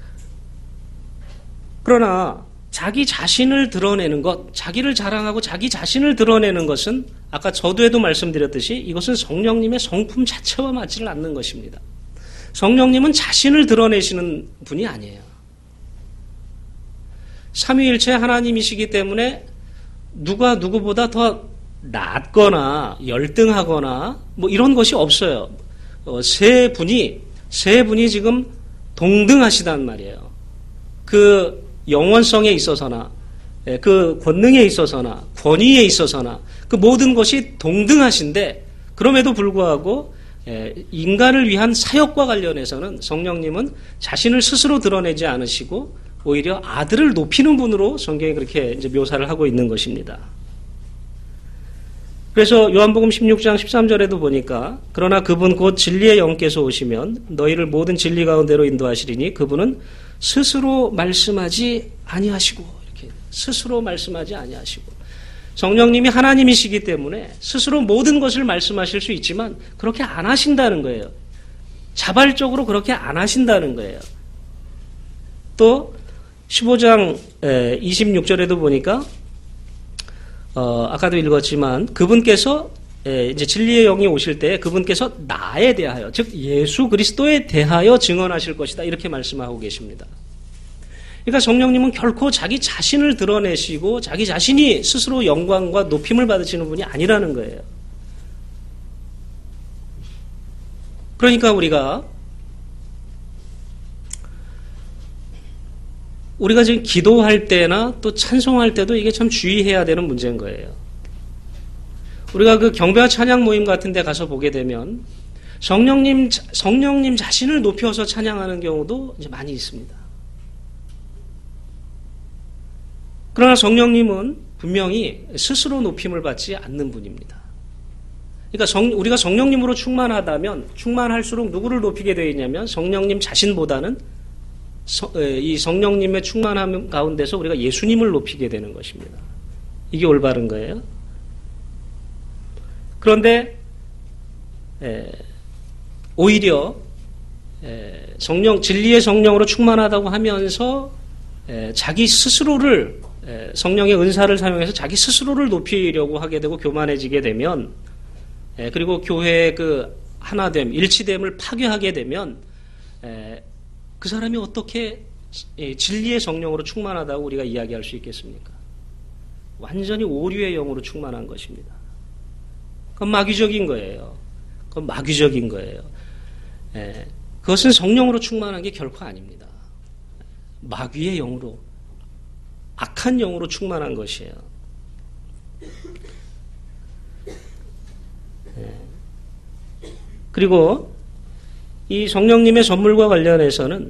그러나 자기 자신을 드러내는 것, 자기를 자랑하고 자기 자신을 드러내는 것은 아까 저도에도 말씀드렸듯이 이것은 성령님의 성품 자체와 맞지를 않는 것입니다. 성령님은 자신을 드러내시는 분이 아니에요. 삼위일체 하나님이시기 때문에 누가 누구보다 더 낫거나 열등하거나 뭐 이런 것이 없어요. 세 분이 지금 동등하시단 말이에요. 그 영원성에 있어서나 그 권능에 있어서나 권위에 있어서나 그 모든 것이 동등하신데 그럼에도 불구하고 인간을 위한 사역과 관련해서는 성령님은 자신을 스스로 드러내지 않으시고 오히려 아들을 높이는 분으로 성경이 그렇게 이제 묘사를 하고 있는 것입니다. 그래서 요한복음 16장 13절에도 보니까 그러나 그분 곧 진리의 영께서 오시면 너희를 모든 진리 가운데로 인도하시리니 그분은 스스로 말씀하지 아니하시고 이렇게 스스로 말씀하지 아니하시고 성령님이 하나님이시기 때문에 스스로 모든 것을 말씀하실 수 있지만 그렇게 안 하신다는 거예요. 자발적으로 그렇게 안 하신다는 거예요. 또 15장 26절에도 보니까 아까도 읽었지만 그분께서 이제 진리의 영이 오실 때 그분께서 나에 대하여 즉 예수 그리스도에 대하여 증언하실 것이다 이렇게 말씀하고 계십니다. 그러니까 성령님은 결코 자기 자신을 드러내시고 자기 자신이 스스로 영광과 높임을 받으시는 분이 아니라는 거예요. 그러니까 우리가 지금 기도할 때나 또 찬송할 때도 이게 참 주의해야 되는 문제인 거예요. 우리가 그 경배와 찬양 모임 같은 데 가서 보게 되면 성령님 자신을 높여서 찬양하는 경우도 이제 많이 있습니다. 그러나 성령님은 분명히 스스로 높임을 받지 않는 분입니다. 그러니까 우리가 성령님으로 충만하다면 충만할수록 누구를 높이게 되어 있냐면 성령님 자신보다는 이 성령님의 충만함 가운데서 우리가 예수님을 높이게 되는 것입니다. 이게 올바른 거예요. 그런데 오히려 진리의 성령으로 충만하다고 하면서 자기 스스로를 성령의 은사를 사용해서 자기 스스로를 높이려고 하게 되고 교만해지게 되면 그리고 교회의 그 하나됨, 일치됨을 파괴하게 되면 그 사람이 어떻게 진리의 성령으로 충만하다고 우리가 이야기할 수 있겠습니까? 완전히 오류의 영으로 충만한 것입니다. 그건 마귀적인 거예요. 그것은 성령으로 충만한 게 결코 아닙니다. 마귀의 영으로, 악한 영으로 충만한 것이에요. 그리고 이 성령님의 선물과 관련해서는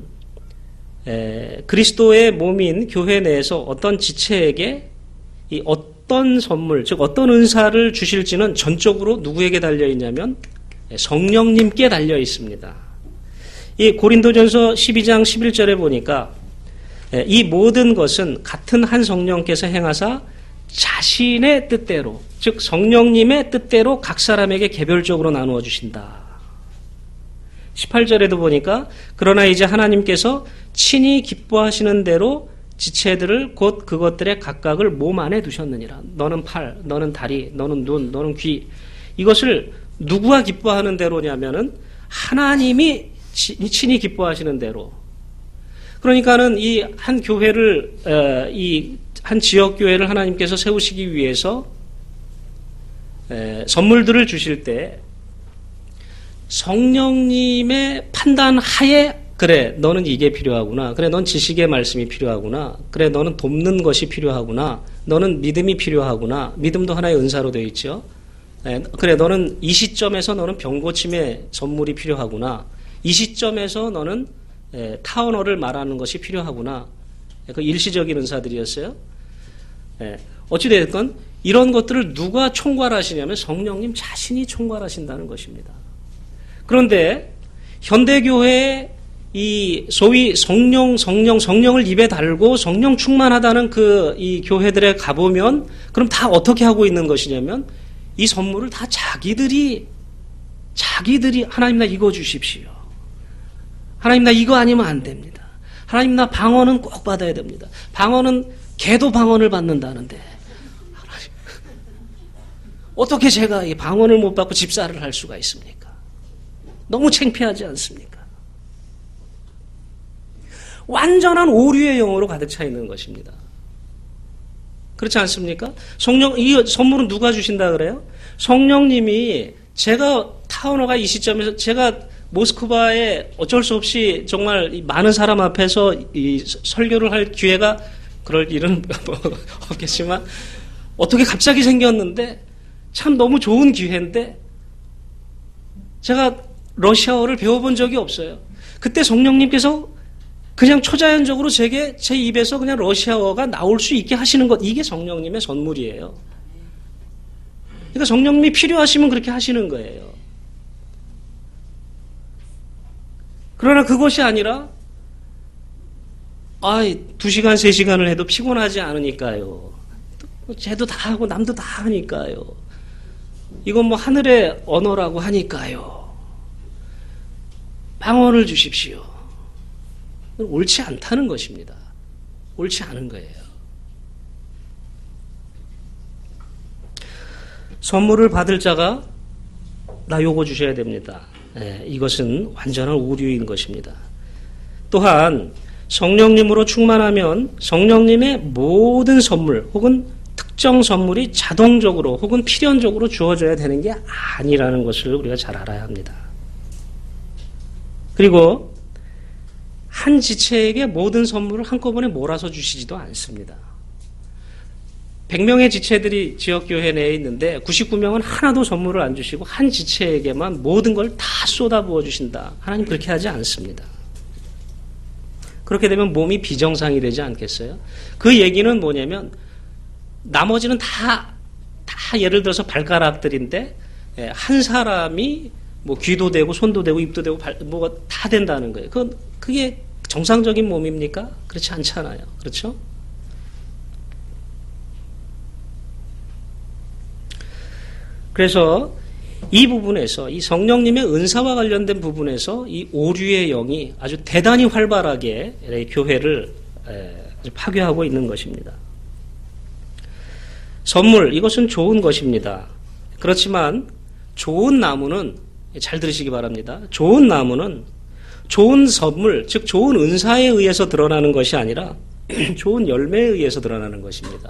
그리스도의 몸인 교회 내에서 어떤 지체에게 이 어떤 선물, 즉 어떤 은사를 주실지는 전적으로 누구에게 달려 있냐면 성령님께 달려 있습니다. 이 고린도전서 12장 11절에 보니까 이 모든 것은 같은 한 성령께서 행하사 자신의 뜻대로, 즉 성령님의 뜻대로 각 사람에게 개별적으로 나누어 주신다. 18절에도 보니까 그러나 이제 하나님께서 친히 기뻐하시는 대로 지체들을 곧 그것들의 각각을 몸 안에 두셨느니라. 너는 팔, 너는 다리, 너는 눈, 너는 귀. 이것을 누구가 기뻐하는 대로냐면은 하나님이 친히 기뻐하시는 대로. 그러니까는 이 한 교회를 이 한 지역 교회를 하나님께서 세우시기 위해서 선물들을 주실 때 성령님의 판단 하에 그래 너는 이게 필요하구나, 그래 넌 지식의 말씀이 필요하구나, 그래 너는 돕는 것이 필요하구나, 너는 믿음이 필요하구나, 믿음도 하나의 은사로 되어 있죠. 그래 너는 이 시점에서 너는 병고침의 선물이 필요하구나, 이 시점에서 너는 타 언어를 말하는 것이 필요하구나. 그 일시적인 은사들이었어요. 어찌됐건 이런 것들을 누가 총괄하시냐면 성령님 자신이 총괄하신다는 것입니다. 그런데 현대교회의 이 소위 성령을 입에 달고 성령 충만하다는 이 교회들에 가보면 그럼 다 어떻게 하고 있는 것이냐면 이 선물을 다 자기들이 하나님 나 이거 주십시오. 하나님 나 이거 아니면 안 됩니다. 하나님 나 방언은 꼭 받아야 됩니다. 방언은 개도 방언을 받는다는데 하나님, 어떻게 제가 이 방언을 못 받고 집사를 할 수가 있습니까? 너무 창피하지 않습니까? 완전한 오류의 영으로 가득 차 있는 것입니다. 그렇지 않습니까? 이 선물은 누가 주신다 그래요? 성령님이 제가 타오너가 이 시점에서 제가 모스크바에 어쩔 수 없이 정말 많은 사람 앞에서 이 설교를 할 기회가 그럴 일은 뭐 없겠지만 어떻게 갑자기 생겼는데 참 너무 좋은 기회인데 제가 러시아어를 배워본 적이 없어요. 그때 성령님께서 그냥 초자연적으로 제 입에서 그냥 러시아어가 나올 수 있게 하시는 것, 이게 성령님의 선물이에요. 그러니까 성령님이 필요하시면 그렇게 하시는 거예요. 그러나 그것이 아니라 2시간, 3시간을 해도 피곤하지 않으니까요. 쟤도 다 하고 남도 다 하니까요. 이건 뭐 하늘의 언어라고 하니까요. 방언을 주십시오. 옳지 않다는 것입니다. 옳지 않은 거예요. 선물을 받을 자가 나 요거 주셔야 됩니다. 이것은 완전한 오류인 것입니다. 또한 성령님으로 충만하면 성령님의 모든 선물 혹은 특정 선물이 자동적으로 혹은 필연적으로 주어져야 되는 게 아니라는 것을 우리가 잘 알아야 합니다. 그리고 한 지체에게 모든 선물을 한꺼번에 몰아서 주시지도 않습니다. 100명의 지체들이 지역교회 내에 있는데 99명은 하나도 선물을 안 주시고 한 지체에게만 모든 걸 다 쏟아부어 주신다. 하나님 그렇게 하지 않습니다. 그렇게 되면 몸이 비정상이 되지 않겠어요? 그 얘기는 뭐냐면 나머지는 다 예를 들어서 발가락들인데 한 사람이 뭐 귀도 되고 손도 되고 입도 되고 뭐가 다 된다는 거예요. 그게 정상적인 몸입니까? 그렇지 않잖아요. 그렇죠? 그래서 이 부분에서 이 성령님의 은사와 관련된 부분에서 이 오류의 영이 아주 대단히 활발하게 교회를 파괴하고 있는 것입니다. 선물, 이것은 좋은 것입니다. 그렇지만 좋은 나무는, 잘 들으시기 바랍니다. 좋은 나무는 좋은 선물, 즉 좋은 은사에 의해서 드러나는 것이 아니라 좋은 열매에 의해서 드러나는 것입니다.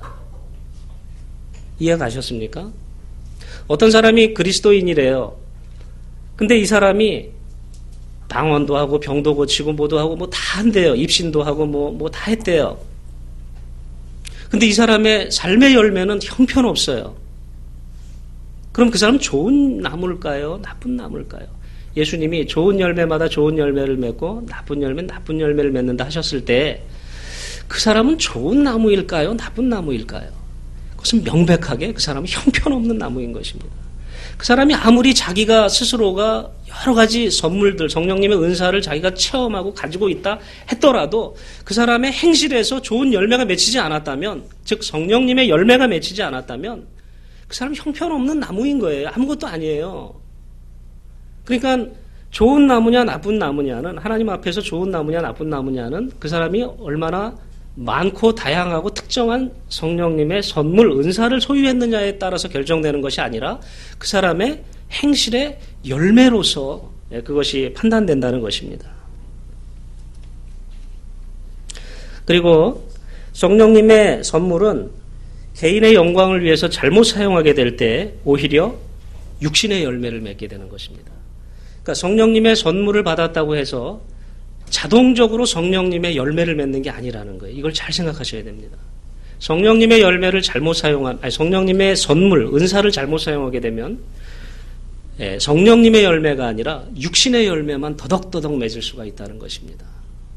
이해가 가셨습니까? 어떤 사람이 그리스도인이래요. 근데 이 사람이 방언도 하고 병도 고치고 뭐도 하고 뭐 다 한대요. 입신도 하고 뭐 다 했대요. 근데 이 사람의 삶의 열매는 형편없어요. 그럼 그 사람 좋은 나무일까요? 나쁜 나무일까요? 예수님이 좋은 열매마다 좋은 열매를 맺고 나쁜 열매는 나쁜 열매를 맺는다 하셨을 때 그 사람은 좋은 나무일까요? 나쁜 나무일까요? 그것은 명백하게 그 사람은 형편없는 나무인 것입니다. 그 사람이 아무리 자기가 스스로가 여러 가지 선물들, 성령님의 은사를 자기가 체험하고 가지고 있다 했더라도 그 사람의 행실에서 좋은 열매가 맺히지 않았다면, 즉 성령님의 열매가 맺히지 않았다면 그 사람은 형편없는 나무인 거예요. 아무것도 아니에요. 그러니까 좋은 나무냐 나쁜 나무냐는, 하나님 앞에서 좋은 나무냐 나쁜 나무냐는 그 사람이 얼마나 많고 다양하고 특정한 성령님의 선물, 은사를 소유했느냐에 따라서 결정되는 것이 아니라 그 사람의 행실의 열매로서 그것이 판단된다는 것입니다. 그리고 성령님의 선물은 개인의 영광을 위해서 잘못 사용하게 될 때 오히려 육신의 열매를 맺게 되는 것입니다. 그러니까 성령님의 선물을 받았다고 해서 자동적으로 성령님의 열매를 맺는 게 아니라는 거예요. 이걸 잘 생각하셔야 됩니다. 성령님의 열매를 잘못 성령님의 선물, 은사를 잘못 사용하게 되면 성령님의 열매가 아니라 육신의 열매만 더덕더덕 맺을 수가 있다는 것입니다.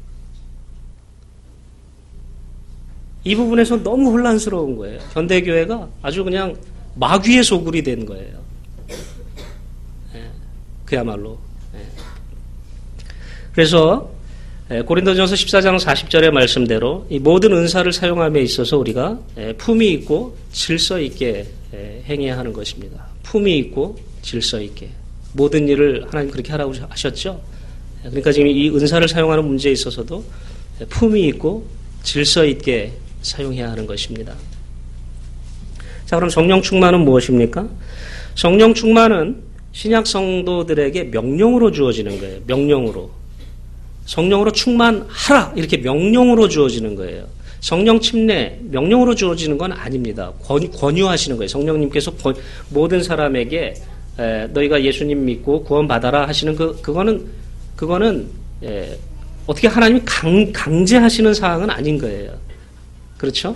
이 부분에서 너무 혼란스러운 거예요. 현대교회가 아주 그냥 마귀의 소굴이 된 거예요. 그야말로. 그래서 고린도전서 14장 40절의 말씀대로 이 모든 은사를 사용함에 있어서 우리가 품위 있고 질서 있게 행해야 하는 것입니다. 품위 있고 질서 있게. 모든 일을 하나님 그렇게 하라고 하셨죠? 그러니까 지금 이 은사를 사용하는 문제에 있어서도 품위 있고 질서 있게 사용해야 하는 것입니다. 자, 그럼 성령 충만은 무엇입니까? 성령 충만은 신약 성도들에게 명령으로 주어지는 거예요. 명령으로. 성령으로 충만하라 이렇게 명령으로 주어지는 거예요. 성령 침례 명령으로 주어지는 건 아닙니다. 권유하시는 거예요. 성령님께서 모든 사람에게 너희가 예수님 믿고 구원받아라 하시는 그거는 어떻게 하나님이 강제하시는 사항은 아닌 거예요. 그렇죠?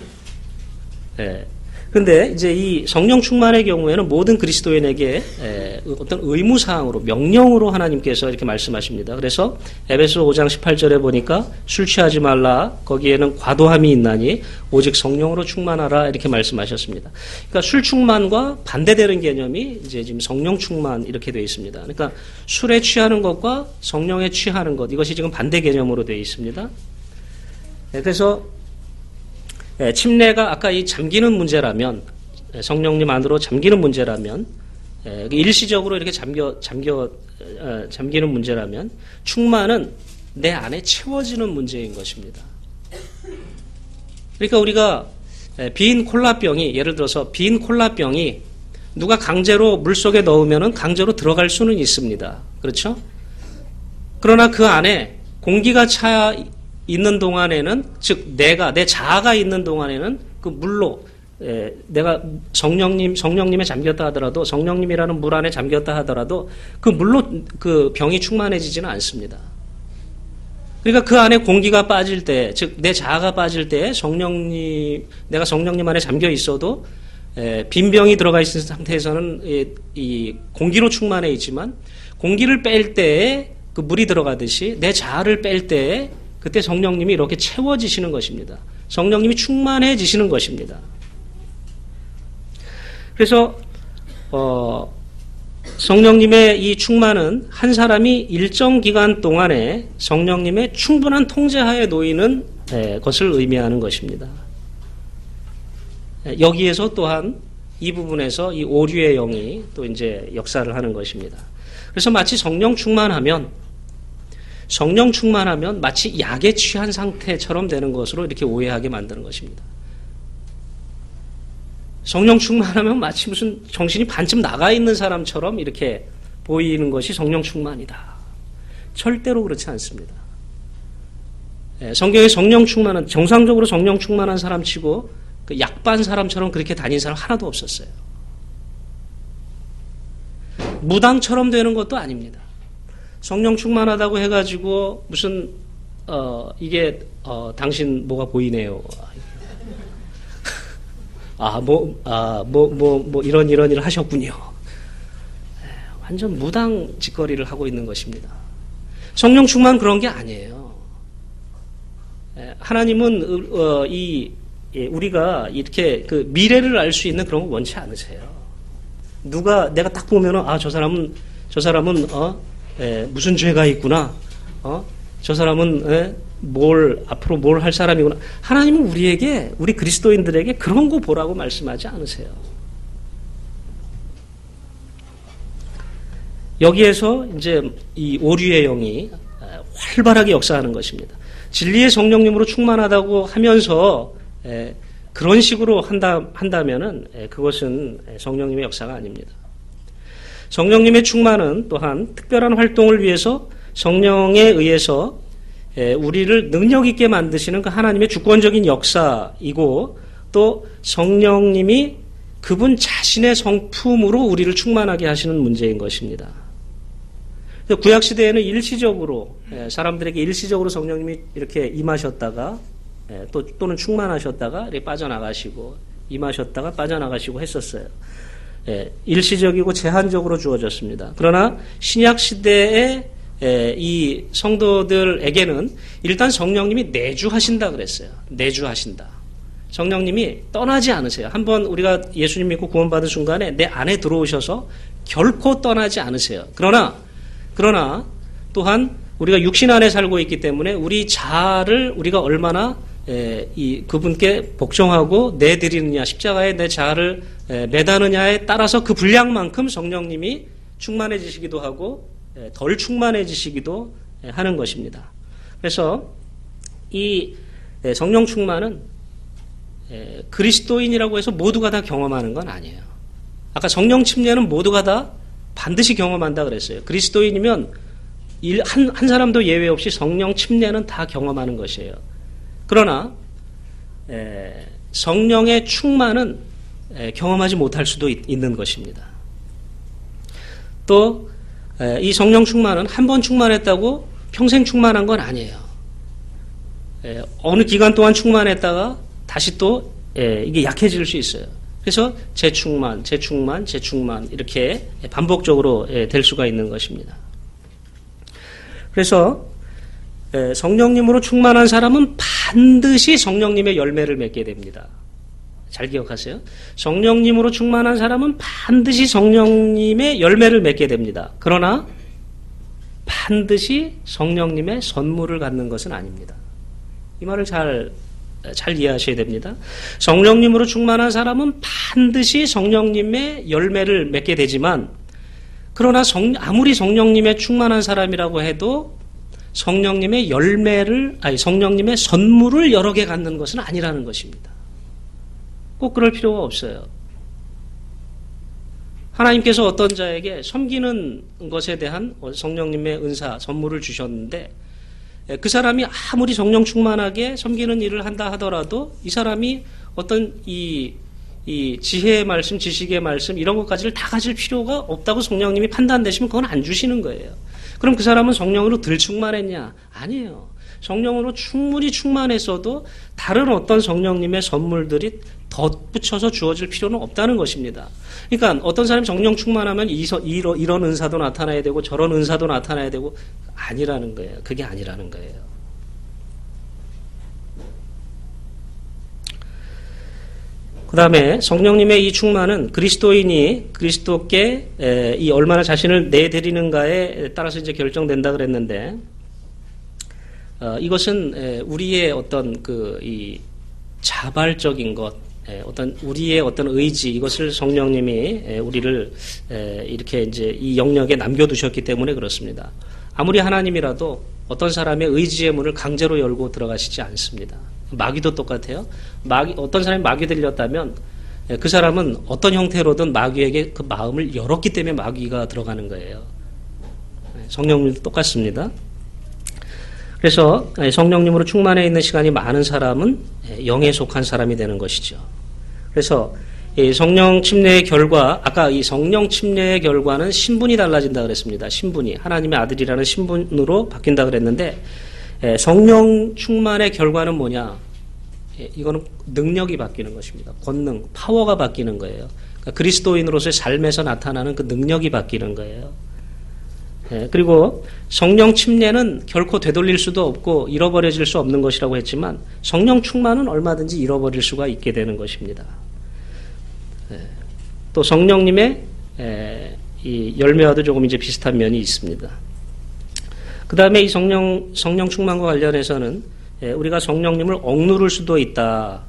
근데 이제 이 성령 충만의 경우에는 모든 그리스도인에게 어떤 의무사항으로 명령으로 하나님께서 이렇게 말씀하십니다. 그래서 에베소 5장 18절에 보니까 술 취하지 말라 거기에는 과도함이 있나니 오직 성령으로 충만하라 이렇게 말씀하셨습니다. 그러니까 술 충만과 반대되는 개념이 이제 지금 성령 충만 이렇게 되어 있습니다. 그러니까 술에 취하는 것과 성령에 취하는 것 이것이 지금 반대 개념으로 되어 있습니다. 그래서 침례가 아까 이 잠기는 문제라면 성령님 안으로 잠기는 문제라면 일시적으로 이렇게 잠기는 문제라면 충만은 내 안에 채워지는 문제인 것입니다. 그러니까 우리가 빈 콜라병이 예를 들어서 빈 콜라병이 누가 강제로 물속에 넣으면 강제로 들어갈 수는 있습니다. 그렇죠? 그러나 그 안에 공기가 차 있는 동안에는 즉 내 자아가 있는 동안에는 그 물로 내가 성령님에 잠겼다 하더라도 성령님이라는 물 안에 잠겼다 하더라도 그 물로 그 병이 충만해지지는 않습니다. 그러니까 그 안에 공기가 빠질 때 즉 내 자아가 빠질 때 내가 성령님 안에 잠겨 있어도 빈 병이 들어가 있는 상태에서는 이 공기로 충만해 있지만 공기를 뺄 때에 그 물이 들어가듯이 내 자아를 뺄 때에 그때 성령님이 이렇게 채워지시는 것입니다. 성령님이 충만해지시는 것입니다. 그래서 성령님의 이 충만은 한 사람이 일정 기간 동안에 성령님의 충분한 통제하에 놓이는 것을 의미하는 것입니다. 여기에서 또한 이 부분에서 이 오류의 영이 또 이제 역사를 하는 것입니다. 그래서 마치 성령 충만하면 마치 약에 취한 상태처럼 되는 것으로 이렇게 오해하게 만드는 것입니다. 성령 충만하면 마치 무슨 정신이 반쯤 나가 있는 사람처럼 이렇게 보이는 것이 성령 충만이다. 절대로 그렇지 않습니다. 성경에 성령 충만한 정상적으로 성령 충만한 사람치고 그 약반 사람처럼 그렇게 다닌 사람 하나도 없었어요. 무당처럼 되는 것도 아닙니다. 성령 충만하다고 해가지고 무슨 이게 당신 뭐가 보이네요. 이런 일을 하셨군요. 완전 무당 짓거리를 하고 있는 것입니다. 성령 충만 그런 게 아니에요. 하나님은 우리가 이렇게 그 미래를 알 수 있는 그런 거 원치 않으세요. 내가 딱 보면은 저 사람은 무슨 죄가 있구나. 저 사람은 앞으로 뭘 할 사람이구나. 하나님은 우리 그리스도인들에게 그런 거 보라고 말씀하지 않으세요. 여기에서 이제 이 오류의 영이 활발하게 역사하는 것입니다. 진리의 성령님으로 충만하다고 하면서 그런 식으로 한다면은 그것은 성령님의 역사가 아닙니다. 성령님의 충만은 또한 특별한 활동을 위해서 성령에 의해서 우리를 능력 있게 만드시는 그 하나님의 주권적인 역사이고 또 성령님이 그분 자신의 성품으로 우리를 충만하게 하시는 문제인 것입니다. 구약시대에는 일시적으로 사람들에게 일시적으로 성령님이 이렇게 임하셨다가 또는 충만하셨다가 이렇게 빠져나가시고 임하셨다가 빠져나가시고 했었어요. 일시적이고 제한적으로 주어졌습니다. 그러나 신약시대에 이 성도들에게는 일단 성령님이 내주하신다 그랬어요. 내주하신다. 성령님이 떠나지 않으세요. 한번 우리가 예수님 믿고 구원받은 순간에 내 안에 들어오셔서 결코 떠나지 않으세요. 그러나 또한 우리가 육신 안에 살고 있기 때문에 우리 자아를 우리가 얼마나 그분께 복종하고 내드리느냐, 십자가에 내 자아를 매다느냐에 따라서 그 분량만큼 성령님이 충만해지시기도 하고 덜 충만해지시기도 하는 것입니다. 그래서 이 성령 충만은 그리스도인이라고 해서 모두가 다 경험하는 건 아니에요. 아까 성령 침례는 모두가 다 반드시 경험한다 그랬어요. 그리스도인이면 한 사람도 예외 없이 성령 침례는 다 경험하는 것이에요. 그러나 성령의 충만은 경험하지 못할 수도 있는 것입니다. 또 이 성령 충만은 한 번 충만했다고 평생 충만한 건 아니에요. 어느 기간 동안 충만했다가 다시 또 이게 약해질 수 있어요. 그래서 재충만 이렇게 반복적으로 될 수가 있는 것입니다. 그래서 성령님으로 충만한 사람은 반드시 성령님의 열매를 맺게 됩니다. 잘 기억하세요. 성령님으로 충만한 사람은 반드시 성령님의 열매를 맺게 됩니다. 그러나 반드시 성령님의 선물을 갖는 것은 아닙니다. 이 말을 잘 이해하셔야 됩니다. 성령님으로 충만한 사람은 반드시 성령님의 열매를 맺게 되지만, 그러나 아무리 성령님의 충만한 사람이라고 해도 성령님의 성령님의 선물을 여러 개 갖는 것은 아니라는 것입니다. 꼭 그럴 필요가 없어요. 하나님께서 어떤 자에게 섬기는 것에 대한 성령님의 은사, 선물을 주셨는데, 그 사람이 아무리 성령 충만하게 섬기는 일을 한다 하더라도 이 사람이 어떤 이 지혜의 말씀, 지식의 말씀 이런 것까지를 다 가질 필요가 없다고 성령님이 판단되시면 그건 안 주시는 거예요. 그럼 그 사람은 성령으로 덜 충만했냐? 아니에요. 성령으로 충분히 충만했어도 다른 어떤 성령님의 선물들이 덧붙여서 주어질 필요는 없다는 것입니다. 그러니까 어떤 사람이 성령 충만하면 이런 은사도 나타나야 되고 저런 은사도 나타나야 되고 아니라는 거예요. 그게 아니라는 거예요. 그 다음에 성령님의 이 충만은 그리스도인이 그리스도께 이 얼마나 자신을 내드리는가에 따라서 이제 결정된다 그랬는데, 이것은 우리의 어떤 이 자발적인 것, 우리의 어떤 의지, 이것을 성령님이 우리를 이렇게 이제 이 영역에 남겨두셨기 때문에 그렇습니다. 아무리 하나님이라도 어떤 사람의 의지의 문을 강제로 열고 들어가시지 않습니다. 마귀도 똑같아요. 어떤 사람이 마귀 들렸다면 그 사람은 어떤 형태로든 마귀에게 그 마음을 열었기 때문에 마귀가 들어가는 거예요. 성령님도 똑같습니다. 그래서 성령님으로 충만해 있는 시간이 많은 사람은 영에 속한 사람이 되는 것이죠. 그래서 성령 침례의 결과, 아까 이 성령 침례의 결과는 신분이 달라진다 그랬습니다. 신분이 하나님의 아들이라는 신분으로 바뀐다 그랬는데, 성령 충만의 결과는 뭐냐? 이거는 능력이 바뀌는 것입니다. 권능, 파워가 바뀌는 거예요. 그러니까 그리스도인으로서의 삶에서 나타나는 그 능력이 바뀌는 거예요. 그리고 성령 침례는 결코 되돌릴 수도 없고 잃어버려질 수 없는 것이라고 했지만, 성령 충만은 얼마든지 잃어버릴 수가 있게 되는 것입니다. 또 성령님의 이 열매와도 조금 이제 비슷한 면이 있습니다. 그 다음에 이 성령 충만과 관련해서는 우리가 성령님을 억누를 수도 있다.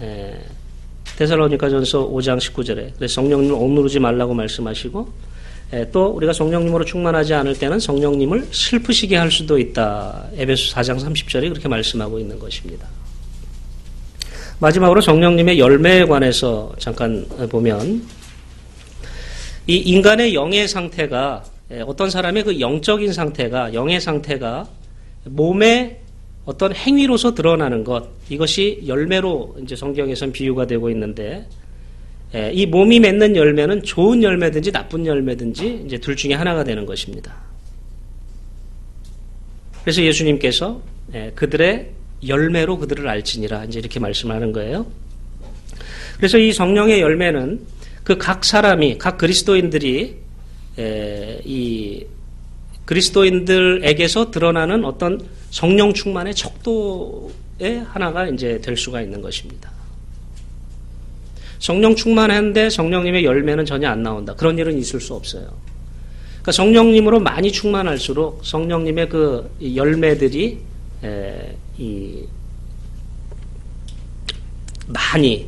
데살로니가전서 5장 19절에 그래서 성령님을 억누르지 말라고 말씀하시고, 또 우리가 성령님으로 충만하지 않을 때는 성령님을 슬프시게 할 수도 있다. 에베소 4장 30절에 그렇게 말씀하고 있는 것입니다. 마지막으로 성령님의 열매에 관해서 잠깐 보면, 이 인간의 영의 상태가, 어떤 사람의 그 영적인 상태가, 영의 상태가 몸의 어떤 행위로서 드러나는 것, 이것이 열매로 이제 성경에선 비유가 되고 있는데, 이 몸이 맺는 열매는 좋은 열매든지 나쁜 열매든지 이제 둘 중에 하나가 되는 것입니다. 그래서 예수님께서 그들의 열매로 그들을 알지니라 이제 이렇게 말씀하는 거예요. 그래서 이 성령의 열매는 그 각 사람이, 각 그리스도인들이 이 그리스도인들에게서 드러나는 어떤 성령 충만의 척도의 하나가 이제 될 수가 있는 것입니다. 성령 충만한데 성령님의 열매는 전혀 안 나온다. 그런 일은 있을 수 없어요. 그러니까 성령님으로 많이 충만할수록 성령님의 그 열매들이 많이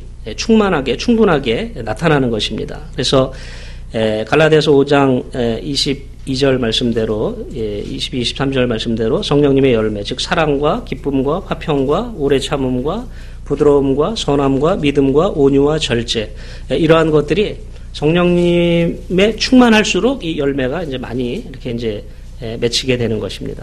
충분하게 나타나는 것입니다. 그래서 갈라디아서 5장 22절 말씀대로, 22, 23절 말씀대로 성령님의 열매, 즉 사랑과 기쁨과 화평과 오래 참음과 부드러움과 선함과 믿음과 온유와 절제, 이러한 것들이 성령님에 충만할수록 이 열매가 이제 많이 이렇게 이제 맺히게 되는 것입니다.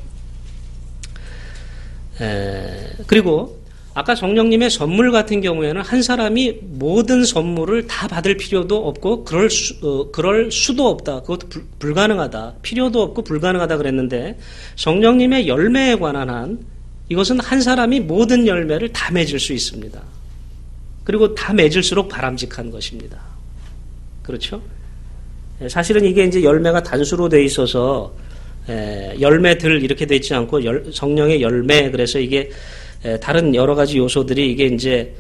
그리고 아까 성령님의 선물 같은 경우에는 한 사람이 모든 선물을 다 받을 필요도 없고 그럴 수도 없다. 그것도 불가능하다. 필요도 없고 불가능하다 그랬는데 성령님의 열매에 관한 한 이것은 한 사람이 모든 열매를 다 맺을 수 있습니다. 그리고 다 맺을수록 바람직한 것입니다. 그렇죠? 사실은 이게 이제 열매가 단수로 돼 있어서 열매들 이렇게 돼 있지 않고 성령의 열매, 그래서 이게 다른 여러 가지 요소들이 이게 이제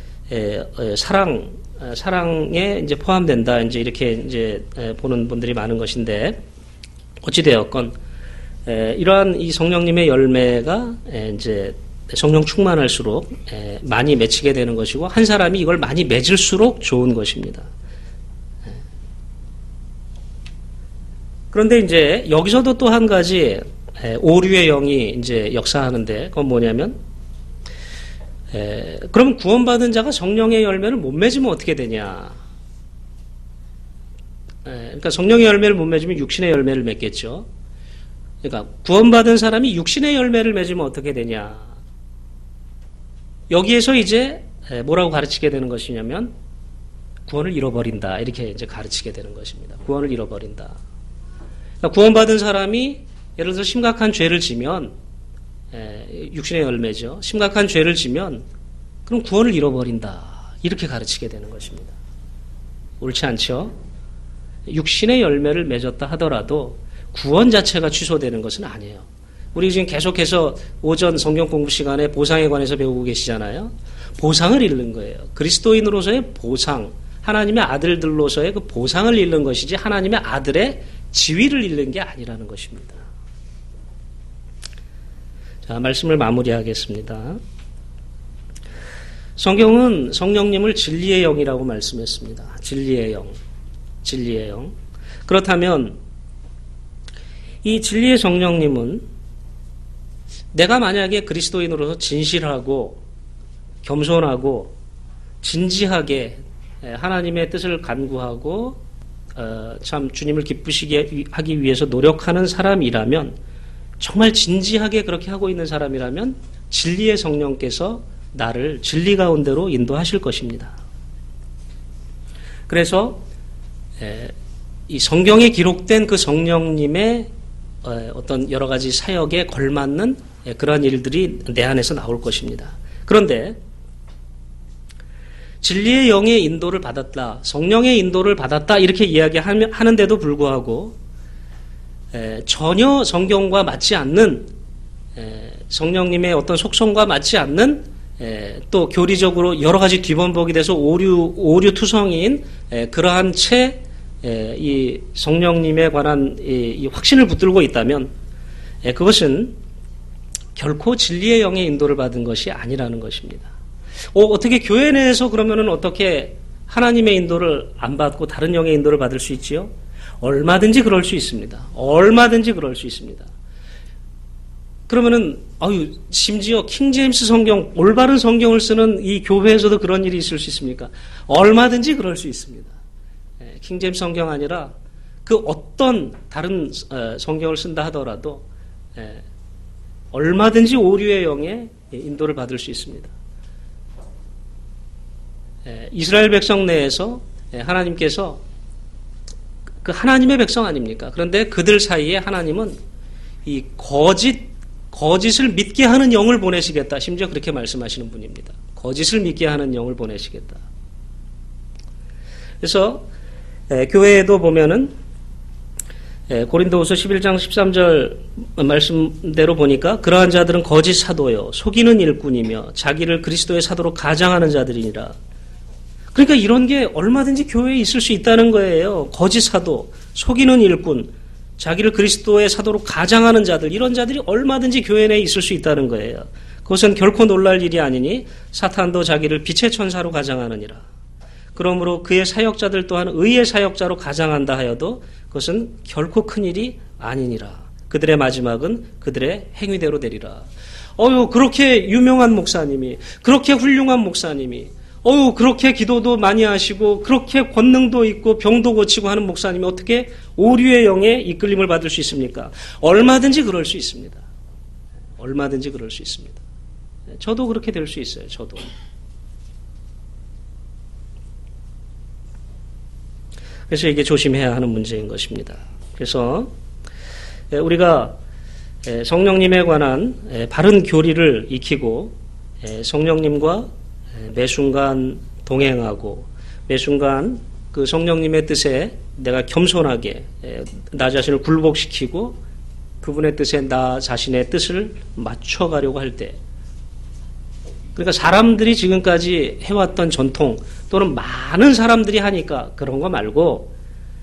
사랑에 이제 포함된다, 이제 이렇게 이제 보는 분들이 많은 것인데, 어찌되었건 이러한 이 성령님의 열매가 이제 성령 충만할수록 많이 맺히게 되는 것이고, 한 사람이 이걸 많이 맺을수록 좋은 것입니다. 그런데 이제 여기서도 또 한 가지 오류의 영이 이제 역사하는데, 그건 뭐냐면, 그럼 구원받은 자가 성령의 열매를 못 맺으면 어떻게 되냐? 그러니까 성령의 열매를 못 맺으면 육신의 열매를 맺겠죠. 그러니까 구원받은 사람이 육신의 열매를 맺으면 어떻게 되냐? 여기에서 이제 뭐라고 가르치게 되는 것이냐면 구원을 잃어버린다, 이렇게 이제 가르치게 되는 것입니다. 구원을 잃어버린다. 그러니까 구원받은 사람이 예를 들어 심각한 죄를 지면, 육신의 열매죠. 심각한 죄를 지면 그럼 구원을 잃어버린다, 이렇게 가르치게 되는 것입니다. 옳지 않죠? 육신의 열매를 맺었다 하더라도 구원 자체가 취소되는 것은 아니에요. 우리 지금 계속해서 오전 성경 공부 시간에 보상에 관해서 배우고 계시잖아요. 보상을 잃는 거예요. 그리스도인으로서의 보상, 하나님의 아들들로서의 그 보상을 잃는 것이지 하나님의 아들의 지위를 잃는 게 아니라는 것입니다. 자, 말씀을 마무리하겠습니다. 성경은 성령님을 진리의 영이라고 말씀했습니다. 진리의 영, 진리의 영. 그렇다면 이 진리의 성령님은 내가 만약에 그리스도인으로서 진실하고 겸손하고 진지하게 하나님의 뜻을 간구하고 참 주님을 기쁘시게 하기 위해서 노력하는 사람이라면, 정말 진지하게 그렇게 하고 있는 사람이라면 진리의 성령께서 나를 진리 가운데로 인도하실 것입니다. 그래서 이 성경에 기록된 그 성령님의 어떤 여러 가지 사역에 걸맞는 그러한 일들이 내 안에서 나올 것입니다. 그런데 진리의 영의 인도를 받았다, 성령의 인도를 받았다, 이렇게 이야기하는데도 불구하고 전혀 성경과 맞지 않는, 성령님의 어떤 속성과 맞지 않는, 또 교리적으로 여러 가지 뒤범벅이 돼서 오류투성인 그러한 채 이 성령님에 관한 이 확신을 붙들고 있다면 그것은 결코 진리의 영의 인도를 받은 것이 아니라는 것입니다. 어떻게 교회 내에서 그러면은 어떻게 하나님의 인도를 안 받고 다른 영의 인도를 받을 수 있지요? 얼마든지 그럴 수 있습니다. 얼마든지 그럴 수 있습니다. 그러면은 심지어 킹제임스 성경, 올바른 성경을 쓰는 이 교회에서도 그런 일이 있을 수 있습니까? 얼마든지 그럴 수 있습니다. 킹제임스 성경 아니라 그 어떤 다른 성경을 쓴다 하더라도 얼마든지 오류의 영의 인도를 받을 수 있습니다. 이스라엘 백성 내에서 하나님께서 그 하나님의 백성 아닙니까? 그런데 그들 사이에 하나님은 이 거짓을 믿게 하는 영을 보내시겠다. 심지어 그렇게 말씀하시는 분입니다. 거짓을 믿게 하는 영을 보내시겠다. 그래서 교회에도 보면은 고린도후서 11장 13절 말씀대로 보니까 그러한 자들은 거짓 사도요 속이는 일꾼이며 자기를 그리스도의 사도로 가장하는 자들이니라. 그러니까 이런 게 얼마든지 교회에 있을 수 있다는 거예요. 거짓 사도, 속이는 일꾼, 자기를 그리스도의 사도로 가장하는 자들, 이런 자들이 얼마든지 교회 내에 있을 수 있다는 거예요. 그것은 결코 놀랄 일이 아니니 사탄도 자기를 빛의 천사로 가장하느니라. 그러므로 그의 사역자들 또한 의의 사역자로 가장한다 하여도 그것은 결코 큰일이 아니니라. 그들의 마지막은 그들의 행위대로 되리라. 그렇게 유명한 목사님이, 그렇게 훌륭한 목사님이, 그렇게 기도도 많이 하시고 그렇게 권능도 있고 병도 고치고 하는 목사님이 어떻게 오류의 영에 이끌림을 받을 수 있습니까? 얼마든지 그럴 수 있습니다. 얼마든지 그럴 수 있습니다. 저도 그렇게 될 수 있어요. 저도. 그래서 이게 조심해야 하는 문제인 것입니다. 그래서 우리가 성령님에 관한 바른 교리를 익히고 성령님과 매 순간 동행하고 매 순간 그 성령님의 뜻에 내가 겸손하게 나 자신을 굴복시키고 그분의 뜻에 나 자신의 뜻을 맞춰가려고 할 때, 그러니까 사람들이 지금까지 해왔던 전통 또는 많은 사람들이 하니까 그런 거 말고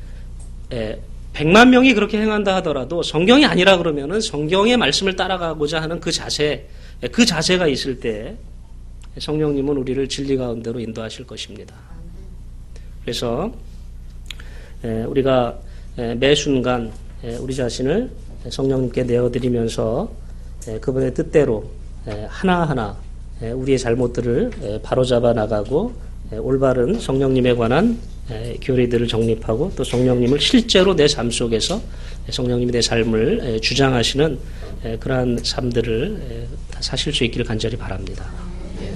100만 명이 그렇게 행한다 하더라도 성경이 아니라 그러면은 성경의 말씀을 따라가고자 하는 그 자세가 있을 때 성령님은 우리를 진리 가운데로 인도하실 것입니다. 그래서 우리가 매 순간 우리 자신을 성령님께 내어드리면서 그분의 뜻대로 하나하나 우리의 잘못들을 바로잡아 나가고 올바른 성령님에 관한 교리들을 정립하고 또 성령님을 실제로 내 삶 속에서 성령님이 내 삶을 주장하시는 그러한 삶들을 다 사실 수 있기를 간절히 바랍니다.